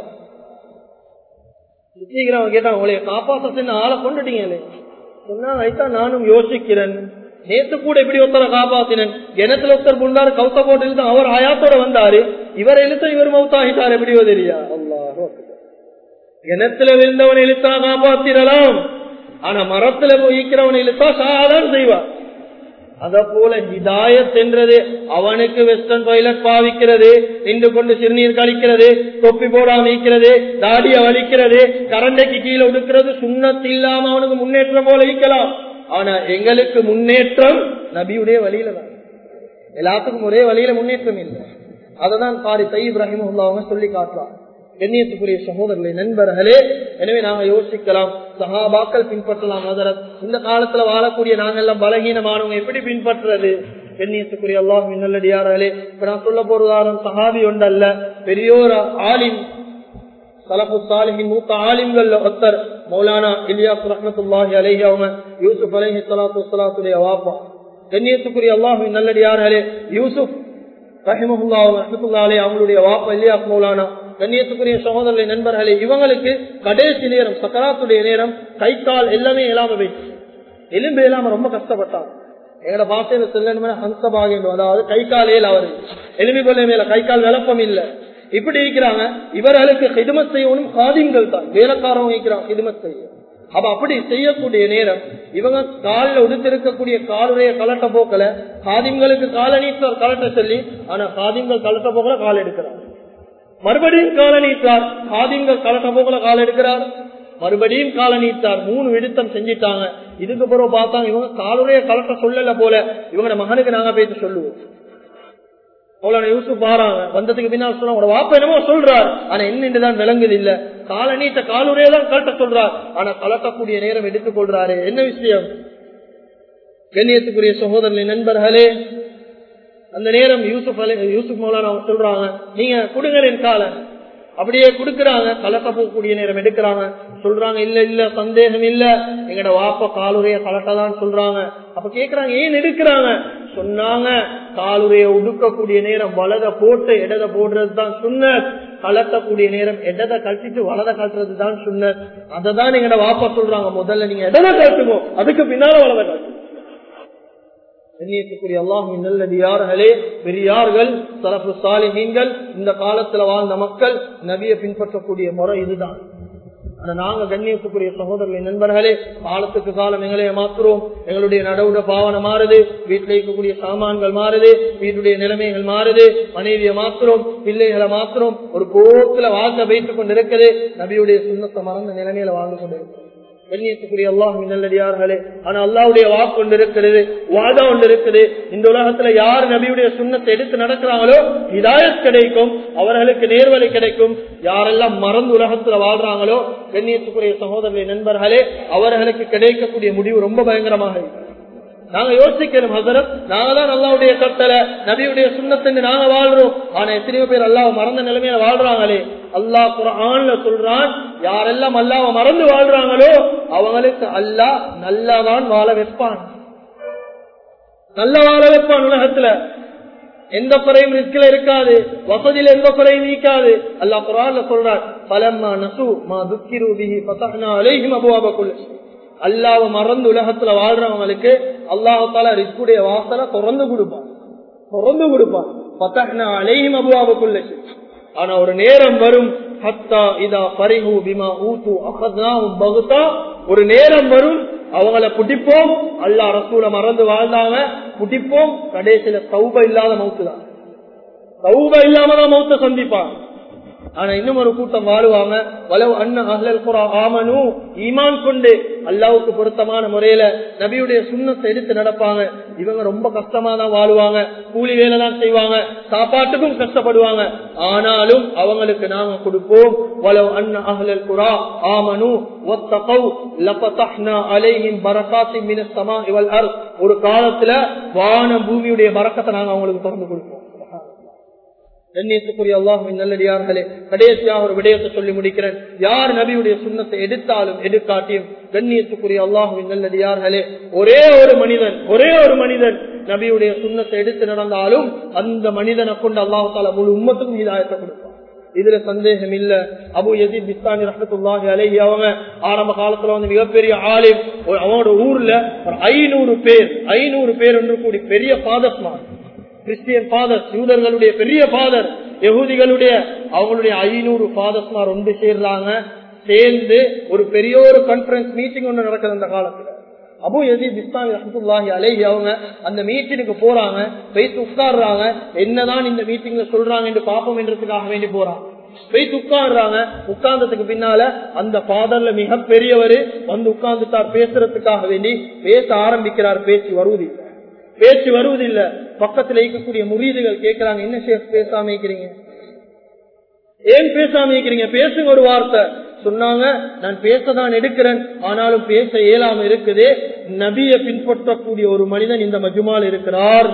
[SPEAKER 1] கேட்டாங்க, உங்களைய காப்பாத்த ஆளை கொண்டுட்டீங்களே. சொன்னாங்க, ஐத்தான் நானும் யோசிக்கிறேன். நேத்து கூட இப்படி ஒருத்தரை காப்பாத்தினேன். கிணத்துல ஒருத்தர் புண்டாரு, கவுத்த போட்டு இழுத்த, அவர் ஆயாத்தோட வந்தாரு. இவர் இழுத்த இவர் மௌத்தாகிட்டார். எப்படியோ தெரியா? அல்லாஹ், கிணத்துல விழுந்தவனை இழுத்தா காப்பாத்திரலாம், ஆனா மரத்துல ஈக்கிறவனை இழுத்தா சாதான் செய்வார். அத போல ஹிதாயத் என்றது அவனுக்கு வெஸ்டர்ன் டாய்லெட் பாவிக்கிறது, நின்று கொண்டு சிறுநீர் கழிக்கிறது, தொப்பி போடாம ஈக்கிறது, தாடிய வலிக்கிறது, கரண்டைக்கு கீழே உடுக்கிறது, சுண்ணத் இல்லாம அவனுக்கு முன்னேற்றம் போல ஈக்கலாம். ஆனா எங்களுக்கு முன்னேற்றம் நபியுடைய வழியில தான். எல்லாத்துக்கும் ஒரே வழியில முன்னேற்றம் இல்லை. அததான் காரி தைப் ரஹ்மத்துல்லாஹ் அவங்க சொல்லி காட்டுறாங்க. கண்ணியத்துக்குரிய சகோதரர்களே, நண்பர்களே, எனவே நாங்க யோசிக்கலாம், சஹாபாக்கள் பின்பற்றலாம். ஹதரத் இந்த காலத்துல வாழக்கூடிய நாங்க எல்லாம் பலகீனமானவங்க எப்படி பின்பற்றுறது? கண்ணியத்துக்குரிய அல்லாஹ்வின் நல்லடியார்களே, இப்ப நான் சொல்ல போற உதாரணம் சஹாபி ஒன்றல்ல, பெரியோர் ஆலிம், சலஃபு சாலிஹின் மூத்த ஆலிம்கள் ஒருத்தர் மௌலானா இலியாஸ் ரஹ்மத்துல்லாஹி அலைஹி அவங்க யூசுப் அலைஹி ஸலாத்து வஸ்ஸலாத்துடைய வாப்பா. கண்ணியத்துக்குரிய அல்லாஹ்வின் நல்லடியார்களே, யூசுப் ரஹிமஹுல்லாஹ் ரஹ்மத்துல்லாஹி அலைஹி அவங்களுடைய வாப்பா இலியாஸ் மௌலானா. கண்ணியத்துக்குரிய சகோதரர்களே, நண்பர்களே, இவங்களுக்கு கடைசி நேரம், சக்கராத்துடைய நேரம், கை கால் எல்லாமே இல்லாம போயிடுச்சு. எலும்பு இல்லாம ரொம்ப கஷ்டப்பட்டான். எங்கட பாசையில செல்லணும்னா ஹம்சபாகின்றோம், அதாவது கை காலையில் அவரு எலும்பி கொள்ள மேல கை கால் விளப்பம் இல்ல. இப்படி இருக்கிறாங்க. இவர்களுக்கு ஹிதுமத் செய்யணும் காதிம்கள் தான், வேலைக்காரவங்க இருக்கிறாங்க ஹிதுமத் செய்ய. அப்ப அப்படி செய்யக்கூடிய நேரம் இவங்க காலில் உடுத்திருக்கக்கூடிய காலுடைய கலட்ட போக்கல காதிம்களுக்கு காலனீத்தார் கலட்ட சொல்லி, ஆனா காதிம்கள் கலட்ட போக்கல கால் எடுக்கிறார். மறுபடியும் காலனீத்தார், காதிம்கள் கலட்ட போக்கல கால் எடுக்கிறார். மறுபடியும் கால நீத்தார். மூணு விடுத்தம் செஞ்சிட்டாங்க. இதுக்கு பிறகு பார்த்தாங்க இவங்க காலுடைய கலட்ட சொல்லல போல, இவங்க மகனுக்கு நாங்க போயிட்டு சொல்லுவோம். யூசுப் பாறாங்க, வந்ததுக்கு பின்னால் சொல்ல உங்களோட வாப்பா என்னமோ சொல்றார், ஆனா என்னதான் விளங்குது இல்ல. கால நீட்ட காலுரையெல்லாம் கலட்ட சொல்றார், ஆனா கலட்டக்கூடிய நேரம் எடுத்துக் கொள்றாரு. என்ன விஷயம்? கண்ணியத்துக்குரிய சகோதரர்களின் நண்பர்களே, அந்த நேரம் யூசுப் அலி யூசுப் மௌலானா அவங்க சொல்றாங்க, நீங்க கொடுங்க என் கால. அப்படியே கொடுக்கறாங்க. கலட்ட போகக்கூடிய நேரம் எடுக்கிறாங்க. சொல்றாங்க இல்ல இல்ல சந்தேகம் இல்ல, எங்கட வாப்ப காலுரைய கலட்டதான் சொல்றாங்க. அப்ப கேக்குறாங்க ஏன் எடுக்கிறாங்க? சொன்னாங்க காலுரைய உடுக்கக்கூடிய நேரம் வலத போட்டு இடத போடுறதுதான் சுன்னத், கலட்டக்கூடிய நேரம் இடத கழட்டிட்டு வலத கழட்டுறது தான் சுன்னத். அததான் எங்கட வாப்பா சொல்றாங்க, முதல்ல நீங்க இடத கழட்டுமோ, அதுக்கு பின்னால வலத கழட்டு. கண்ணியத்துக்குரிய அல்லாஹ்வின் நல்லடியார்களே, பெரியார்கள், ஸலஃபு ஸாலிஹீன்கள், இந்த காலத்துல வாழ்ந்த மக்கள் நபியை பின்பற்றக்கூடிய முறை இதுதான். ஆனா நாங்க கண்ணியத்துக்குரிய சகோதரர்களின் நண்பர்களே, காலத்துக்கு காலம் எங்களைய மாத்துறோம். எங்களுடைய நடவுட பாவனை மாறுது, வீட்டில் இருக்கக்கூடிய சாமான்கள் மாறுது, வீட்டுடைய நிலைமைகள் மாறுது, மனைவியை மாத்துறோம், பிள்ளைகளை மாத்துறோம். ஒரு போக்குல வாழ்க்கை வைத்துக் கொண்டிருக்கிறது. நபியுடைய சுன்னத்தை மறந்த நிலைமையில வாழ்ந்து கொண்டிருக்கிறோம். கண்ணியத்துக்குரிய அல்லாஹ்வின் நல்லடியார்களே, ஆனா அல்லாஹ்வுடைய வாக்கு ஒன்று இருக்கிறது, வாதம் ஒன்று இருக்குது. இந்த உலகத்துல யார் நபியுடைய சுன்னத்தை எடுத்து நடக்கிறாங்களோ ஹிதாயத் கிடைக்கும், அவர்களுக்கு நேர்வழி கிடைக்கும். யாரெல்லாம் மறந்து உலகத்துல வாழ்றாங்களோ கண்ணியத்துக்குரிய சகோதரர்களின் நண்பர்களே, அவர்களுக்கு கிடைக்கக்கூடிய முடிவு ரொம்ப பயங்கரமாக இருக்கு. நாங்க யோசிக்கணும், ஹஸரத் நாங்க தான் அல்லாஹ்வுடைய கட்டளை நபியுடைய சுன்னத்தை நாங்க வாழ்றோம், ஆனா எத்தனையோ பேர் அல்லாஹ் மறந்த நிலைமையில வாழ்றாங்களே. அல்லாஹ் குர்ஆன்ல சொல்றான், யாரெல்லாம் அல்லாஹ்வை மறந்து வாழ்றாங்களோ அவங்களுக்கு அல்லாஹ் நல்லாதான் வாழ வைப்பான், நல்ல வாழ வைப்பான். உலகத்துல எந்த குறையும் ரிஸ்க்ல இருக்காது, வசதியில எந்த குறையும் நீக்காது. அல்லாஹ் குர்ஆன்ல சொல்றான், ஃபலம்மா நசு மா துக்கிரு பிஹி ஃபதஹ்னா அலைஹிம் அபுவாப குல்லி ஷை. அல்லாஹ்வை மறந்து உலகத்துல வாழ்றவங்களுக்கு அல்லாஹ் தஆலா ரிஸ்குடைய வாசலை திறந்து கொடுப்பான், திறந்து கொடுப்பான். ஃபதஹ்னா அலைஹிம் அபுவாப குல்லி ஷை. ஆனா ஒரு நேரம் வரும், ஹத்தா இதா ஃபரிஹு பிமா ஊது அഖذனாஹும் பக்தா, ஒரு நேரம் வரும் அவங்கள புடிப்போம். அல்லாஹ் ரசூலை மறந்து வாழ்ந்தாங்க, புடிப்போம். கடைசியில தௌபா இல்லாத மௌத்து தான், தௌபா இல்லாம தான் மௌத்தை சந்திப்பாங்க. ஆனா இன்னும் ஒரு கூட்டம் வாழுவாங்க, வலவ் அன்ன அஹ்லல் குர்ஆ ஆமனு, ஈமான் கொண்டு அல்லாஹ்வுக்கு பொருத்தமான முறையில நபியுடைய சுன்னத்தை எடுத்து நடப்பாங்க. இவங்க ரொம்ப கஷ்டமா தான் வாழுவாங்க, கூலி வேலை தான் செய்வாங்க, சாப்பாட்டுக்கும் கஷ்டப்படுவாங்க. ஆனாலும் அவங்களுக்கு நாங்க கொடுப்போம், வலவ் அன்ன அஹ்லல் குர்ஆ ஆமனு வத்தகவ் லஃபதஹ்னா அலைஹிம் பரகாத்தின் மினஸ் ஸமாஇ வல் அர்த். ஒரு காலத்துல வானம் பூமியுடைய பரக்கத்தை நாங்க அவங்களுக்கு திறந்து கொடுப்போம். கண்ணியத்துக்குரிய அல்லாஹ்வின் நல்லடியார்களே, கடைசியாக ஒரு விடயத்தை சொல்லி முடிக்கிறேன். யார் நபியுடைய சுன்னத்தை எடுத்தாலும் எடுக்காட்டியும் கண்ணியத்துக்குரிய அல்லாஹ்வின் நல்லடியார்களே, ஒரே ஒரு மனிதன் ஒரே ஒரு மனிதன் நபியுடைய சுன்னத்தை எடுத்து நடந்தாலும் அந்த மனிதனை கொண்டு அல்லாஹ் தஆலா முழு உம்மத்துக்கும் ஹிதாயத்தை கொடுப்பான். இதுல சந்தேகம் இல்ல. அபு யஸீத் பிஸ்தாமி ரஹ்மத்துல்லாஹி அலைஹி அவங்க ஆரம்ப காலத்துல வந்து மிகப்பெரிய ஆலிம். அவங்களோட ஊர்ல ஒரு ஐநூறு பேர் ஐநூறு பேர் என்று கூடி பெரிய பாதஸ்மான், கிறிஸ்டியன் ஃபாதர், யூதர்களுடைய பெரிய ஃபாதர், யஹூதிகளுடைய அவங்களுடைய ஐநூறு ஃபாதர்ஸ்மார் ஒன்று சேர்றாங்க. சேர்ந்து ஒரு பெரிய ஒரு கான்ஃபரன்ஸ் மீட்டிங் ஒன்று நடக்குது அந்த காலத்துல. அபு யஸீத் பிஸ்தாமி ரஹ்மத்துல்லாஹி அலைஹி அவங்க அந்த மீட்டிங்க்கு போறாங்க, போய் உட்கார்றாங்க. என்னதான் இந்த மீட்டிங்ல சொல்றாங்க என்று பாப்போம் என்றதுக்காக வேண்டி போறாங்க. போய் உட்கார்றாங்க. உட்கார்ந்ததுக்கு பின்னால அந்த ஃபாதர்ல மிக பெரியவரு வந்து உட்கார்ந்துட்டார் பேசுறதுக்காக வேண்டி. பேச ஆரம்பிக்கிறார், பேச்சு வருவது பேச்சு வருவதில்லை. பக்கத்துல இருக்கக்கூடிய முரீதுகள் கேட்கிறாங்க, என்ன ஷேக் பேசாம இருக்கிறீங்க, ஏன் பேசாம இருக்கிறீங்க, பேசுங்க ஒரு வார்த்தை. சொன்னாங்க, நான் பேசதான் எடுக்கிறேன், ஆனாலும் பேச இயலாம இருக்குது. நபியை பின்பற்றக்கூடிய ஒரு மனிதன் இந்த மஜ்மால் இருக்கிறார்,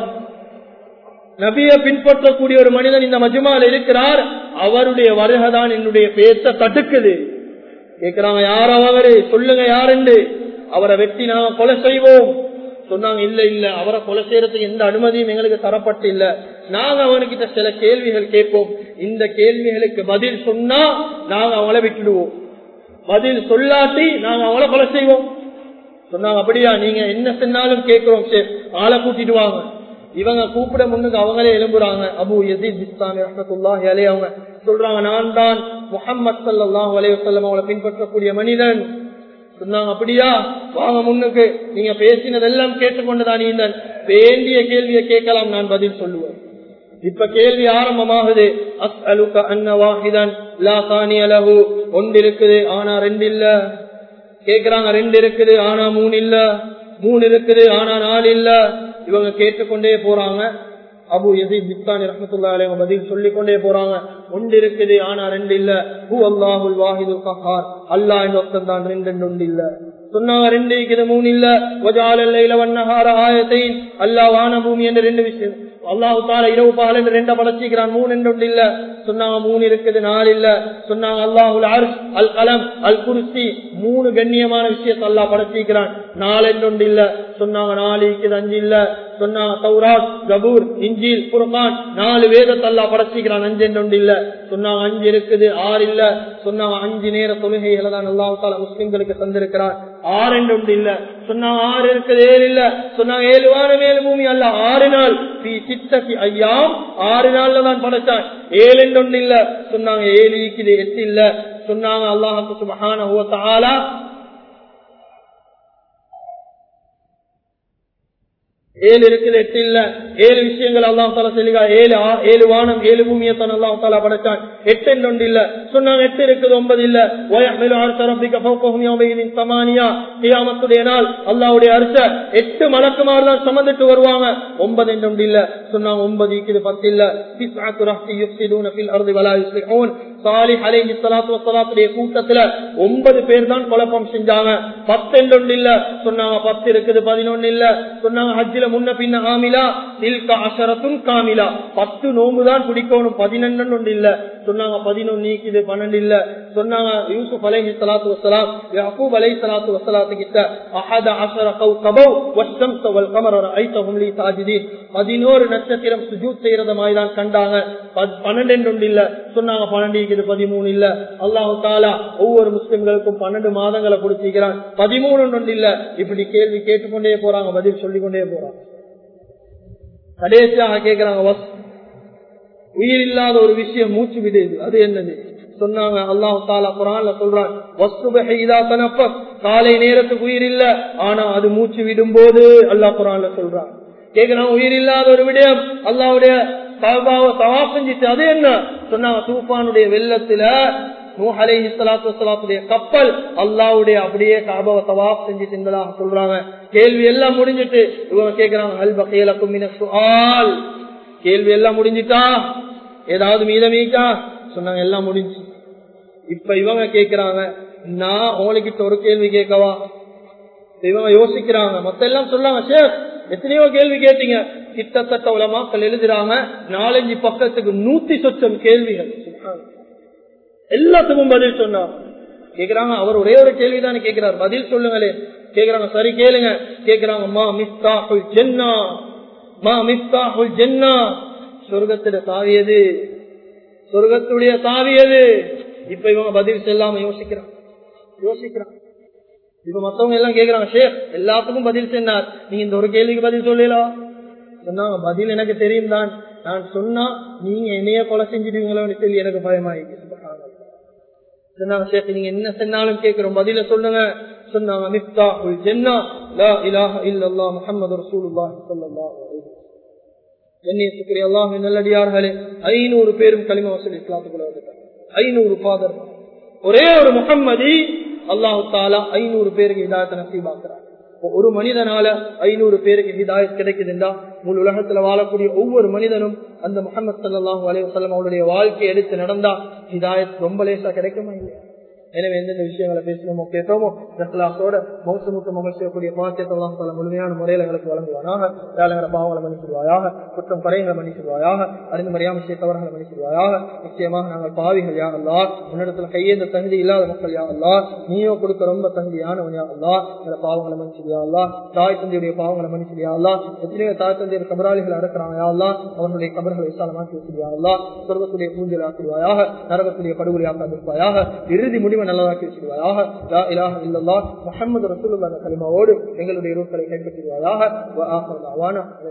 [SPEAKER 1] நபியை பின்பற்றக்கூடிய ஒரு மனிதன் இந்த மஜ்மால் இருக்கிறார், அவருடைய வருகைதான் என்னுடைய பேச தடுக்குது. கேட்கிறாங்க, யார் அவரு, சொல்லுங்க யாருண்டு, அவரை வெட்டி நாங்க கொலை செய்வோம். சொன்னாங்க, இல்ல இல்ல அவரை கொலை செய்யறதுக்கு எந்த அனுமதியும் எங்களுக்கு தரப்பட்டு இல்ல. நாங்க அவனுக்கிட்ட சில கேள்விகள் கேட்போம், இந்த கேள்விகளுக்கு பதில் சொன்னா நாங்க அவங்கள விட்டுடுவோம், பதில் சொல்லாட்டி நாங்க அவங்கள கொலை செய்வோம். சொன்னாங்க அப்படியா, நீங்க என்ன சொன்னாலும் கேட்கிறோம் ஷேக், ஆளை கூட்டிட்டு வாங்க. இவங்க கூப்பிட முன்னுக்கு அவங்களே எழும்புறாங்க. அபு யஸீத் பிஸ்தாமி ரஹ்மத்துல்லாஹி அலைஹி அவங்க சொல்றாங்க, நான் தான் முஹம்மது ஸல்லல்லாஹு அலைஹி வஸல்லம் அவங்களை பின்பற்றக்கூடிய மனிதன். சொன்னாங்க அப்படியா, வாங்க முன்னுக்கு, நீங்க பேசினதெல்லாம் கேட்டுக்கொண்டுதான் நீங்க வேண்டிய கேள்வியை கேட்கலாம், நான் பதில் சொல்லுவேன். இப்ப கேள்வி ஆரம்பமாகுது. அஸ்அலுக அன்ன வாஹிதன் லா தானிய லஹு, ஒன்று இருக்குது ஆனா ரெண்டு இல்ல. கேக்குறாங்க ரெண்டு இருக்குது ஆனா மூணு இல்ல, மூணு இருக்குது ஆனா நாலு இல்ல. இவங்க கேட்டுக்கொண்டே போறாங்க. அபு யஸீத் பிஸ்தாமி ரஹ்மத்துல்லாஹி அலைஹி பதில் சொல்லிக் கொண்டே போறாங்க. ஒன்று இருக்குது ஆனா ரெண்டு இல்ல. ஹு அல்லாஹுல் வாஹிதுல் கஹ்ஹார், அல்லாஹ் என்ற ஒருத்தன் தான், ரெண்டு ஒன்று இல்ல. சொன்னாங்க ரெண்டு இருக்குது மூணு இல்ல. வஜஅலல் லைல வன்னஹார ஆயத்தைன், அல்லாஹ் வான பூமி என்ற ரெண்டு விஷயம், அல்லாஹ் தஆலா இரவு பகல் என்று ரெண்ட படைச்சிக்கிறான், மூணு என்று ஒன்று இல்ல. சொன்னாங்க மூணு இருக்குது நாலு இல்ல. சொன்னாங்க அல்லாஹுல் அர்ஷ் அல் கலம் அல் குர்சி, மூணு கண்ணியமான விஷயத்தை அல்லாஹ் படைச்சிக்கிறான், நாலு என்று ஒன்று இல்ல. சொன்னாங்க நாலு இருக்குது அஞ்சு இல்ல. சொன்னாங்க தௌராத் ஜபூர் இன்ஜீல் குர்ஆன், நாலு வேதத்தை அல்லாஹ் படைச்சிக்கிறான், அஞ்சு என்று ஒன்று இல்ல. சொன்னாங்க அஞ்சு இருக்குது ஆறு இல்ல. சொன்னாங்க அஞ்சு நேர தொழுகைகளை தான் அல்லாஹ் தஆலா முஸ்லிம்களுக்கு தந்திருக்கிறார், ஆறு என்று ஒன்று இல்ல. சொன்னாங்க ஆறு இருக்குது ஏழு இல்ல. சொன்னாங்க ஏழு வானம் ஏழு பூமி அல்லாஹ் ஆறு நாள் ஐயாம் ஆறு நாள்ல தான் படைச்சான், ஏழு என்று ஒன்று இல்ல. சொன்னாங்க ஏழு இருக்குது எட்டு இல்ல. சொன்னாங்க அல்லாஹ் சுப்ஹானஹு வ தஆலா ஏழு இருக்குது எட்டு இல்ல. ஏழு விஷயங்கள் அல்லாஹ் தஆலா சொல்லுகிறார், ஏழு ஏழு வானம் ஏழு பூமியை தான் அல்லாஹ் தஆலா படைச்சான், எட்டு என்று ஒன்று இல்ல. சொன்னாங்க எட்டு இருக்குது ஒன்பது இல்ல. வயஹ்மிலு அர்ஷ ரப்பிக ஃபௌகஹும் யௌமஇதின் ஸமானியா, கியாமத்துடைய நாள் அல்லாஹ்வுடைய அர்ஷ எட்டு மலக்குமார் தான் சுமந்துட்டு வருவாங்க, ஒன்பது என்று ஒன்று இல்ல. சொன்னாங்க ஒன்பது இருக்குது பத்து இல்ல. திஸ்அத்து ரஹ்தி யுஃப்ஸிதூன ஃபில் அர்தி வலா யுஸ்லிஹூன், சாலிஹ் அலைஹி ஸலாத்து வஸ்ஸலாத்துடைய கூட்டத்துல ஒன்பது பேர் தான் குழப்பம் செஞ்சாங்க, பத்து என்று ஒன்று இல்ல. சொன்னாங்க பத்து இருக்குது பதினொன்று இல்ல. சொன்னாங்க ஹஜ்ஜில முன்ன பின்ன ஆமிலா தில்க அஷரத்துன் காமிலா, பத்து நோம்பு தான் பிடிக்கணும், பதினொன்று ஒன்று இல்ல. சொன்னாங்க பதினொன்று நீக்குது பன்னெண்டு இல்ல. சொன்னாங்க யூசுப் அலைஹி ஸலாத்து வஸ்ஸலாம் யாக்கூப் அலைஹி ஸலாத்து வஸ்ஸலாத்து கிட்ட அஹத அஷர கௌகபு வஷ்ஷம்ஸ வல் கமர ரஅய்தஹும் லி சாஜிதீன், பதினொன்று நட்சத்திரம் சுஜூத் செய்யறத மாதிரி தான் கண்டாங்க, பன்னெண்டு என்று ஒன்று இல்ல. சொன்னாங்க பன்னெண்டு இருக்குது பதிமூணு இல்ல. அல்லாஹ் தஆலா ஒவ்வொரு முஸ்லிம்களுக்கும் பன்னெண்டு மாதங்களை கொடுத்திருக்கிறான், பதிமூணு ஒன்று இல்ல. இப்படி கேள்வி கேட்டுக்கொண்டே போறாங்க, பதில் சொல்லிக்கொண்டே போறாங்க. கடைசியாக கேட்கிறாங்க, உயிர் இல்லாத ஒரு விஷயம் மூச்சு விடுது, அது என்னது? சொன்னாங்க அல்லாஹ் தஆலா குர்ஆன்ல சொல்றான், வஸ்ஸுபஹி இதா தனஃபஸ், காலை நேரத்துக்கு உயிர் இல்ல, ஆனா அது மூச்சு விடும்போது அல்லாஹ் குர்ஆன்ல சொல்றான். கேக்குறாங்க உயிர் இல்லாத ஒரு விடயம் அல்லாஹ்வுடைய காபாவை தவாஃப் செஞ்சிட்டு, அது என்ன? சொன்னாங்க தூஃபானுடைய வெள்ளத்துல நூஹ் அலைஹி ஸலாத்து வஸ்ஸலாத்துடைய கப்பல் அல்லாஹ்வுடைய அப்படியே காபாவை தவாஃப் செஞ்சிட்டு இருந்ததாக சொல்றாங்க. கேள்வி எல்லாம் முடிஞ்சிட்டு இவங்க கேக்குறாங்க, ஹல் பகிய லகும் மின ஸுஆல், கேள்வி எல்லாம் முடிஞ்சிட்டா, ஏதாவது மீதமீக்கா? சொன்னாங்க எல்லாம் முடிஞ்சு. இப்ப இவங்க கேக்குறாங்க, நான் உங்களுக்கு ஒரு கேள்வி கேட்கவா? இவங்க யோசிக்கிறாங்க, மத்த எல்லாம் சொல்றாங்க, ஷேக் எத்தனையோ கேள்வி கேட்டீங்க. கிட்டத்தட்ட உலமாக்கள் எழுதுறாங்க நாலஞ்சு பக்கத்துக்கு நூத்தி சொச்சம் கேள்விகள், எல்லாத்துக்கும் பதில் சொன்னார். கேக்குறாங்க அவர் ஒரே ஒரு கேள்விதான் கேட்கிறார், பதில் சொல்லுங்களே. கேக்குறாங்க சரி கேளுங்க. கேக்குறாங்க மா மிஃப்தாஹுல் ஜன்னா, மா மிஃப்தாஹுல் ஜன்னா, சொர்க்கத்துடைய சாவியது, சொர்க்கத்துடைய சாவியது. இப்ப இவங்க பதில் சொல்லாம யோசிக்கிறாங்க யோசிக்கிறாங்க இப்ப மத்தவங்க எல்லாம் கேக்குறாங்க, ஷேக் எல்லாத்துக்கும் பதில் சொன்னார், நீங்க இந்த ஒரு கேள்விக்கு பதில் சொல்லலாம். சொன்னாங்க பதில் எனக்கு தெரியும் தான், நான் சொன்னா நீங்க என்னைய கொலை செஞ்சிடுவீங்களோன்னு சொல்லி எனக்கு பயமாயிருக்கு. சொன்னாங்க ஷேக் நீங்க என்ன சொன்னாலும் கேட்கிறோம், பதில சொல்லுங்க. சொன்னாங்க மிஃப்தாஹுல் ஜன்னா லா இலாஹ இல்லல்லாஹ் முஹம்மது ரசூலுல்லாஹி ஸல்லல்லாஹு அலைஹி வஸல்லம். கண்ணியத்துக்குரிய அல்லாஹ்வின் நல்லடியார்களே, ஐநூறு பேரும் கலிமா வசூல் இஸ்லாத்துக்குள்ள வந்துட்டாங்க. ஐநூறு ஃபாதர், ஒரே ஒரு முஹம்மதி அல்லாஹ் தஆலா ஐநூறு பேருக்கு ஹிதாயத்தை நசீபாக்குறார். ஒரு மனிதனால ஐநூறு பேருக்கு ஹிதாயத் கிடைக்குதுண்டா, முழு உலகத்துல வாழக்கூடிய ஒவ்வொரு மனிதனும் அந்த முஹம்மது ஸல்லல்லாஹு அலைஹி வஸல்லம் அவருடைய வாழ்க்கையை எடுத்து நடந்தா ஹிதாயத் ரொம்ப லேசா கிடைக்குமா இல்லையா? எனவே எந்தெந்த விஷயங்களை பேசணுமோ கேட்டோமோ இஹ்லாஸோட மௌத்து முட்டு மகள் செய்யக்கூடிய பாக்கியத்தை அல்லாஹ் தஆலா முழுமையான முறையில் எங்களுக்கு வழங்குவானாக. யாழங்கிற பாவங்களை மன்னிச்சிடுவாயாக, குற்றம் குறைகளை மன்னிச்சிடுவாயாக, அறிந்து மறியாமல் செய்தவர்களை மன்னிச்சிடுவாயாக. நிச்சயமாக நாங்கள் பாவிகள் யா அல்லாஹ், உன்னிடத்துல கையேந்த தகுதி இல்லாத மக்கள் யா அல்லாஹ், நீயோ கொடுக்க ரொம்ப தகுதியானவன் யா அல்லாஹ். எங்களை பாவங்களை மன்னிச்சிடுயா அல்லாஹ், தாய் தந்தையுடைய பாவங்களை மன்னிச்சிடுயா அல்லாஹ். எத்தனையோ தாய் தந்தையர் கபராளிகள் அடக்கிறாங்க யா அல்லாஹ், அவர்களுடைய கபர்களை விசாலமாக்கி வச்சிருயா அல்லாஹ். சொர்க்கத்துடைய பூஞ்சல் ஆக்கிடுவாயாக, நரகத்துடைய படுகொலை ஆக்காதிருப்பாயாக. இறுதி முடிவு முடிவை நல்லதாக்கி வச்சிருவாயாக. லா இலாஹ இல்லல்லாஹ் முஹம்மது ரசூலுல்லாஹ் கலிமாவோடு எங்களுடைய ரூஹ்களை கைப்பற்றிடுவாயாக.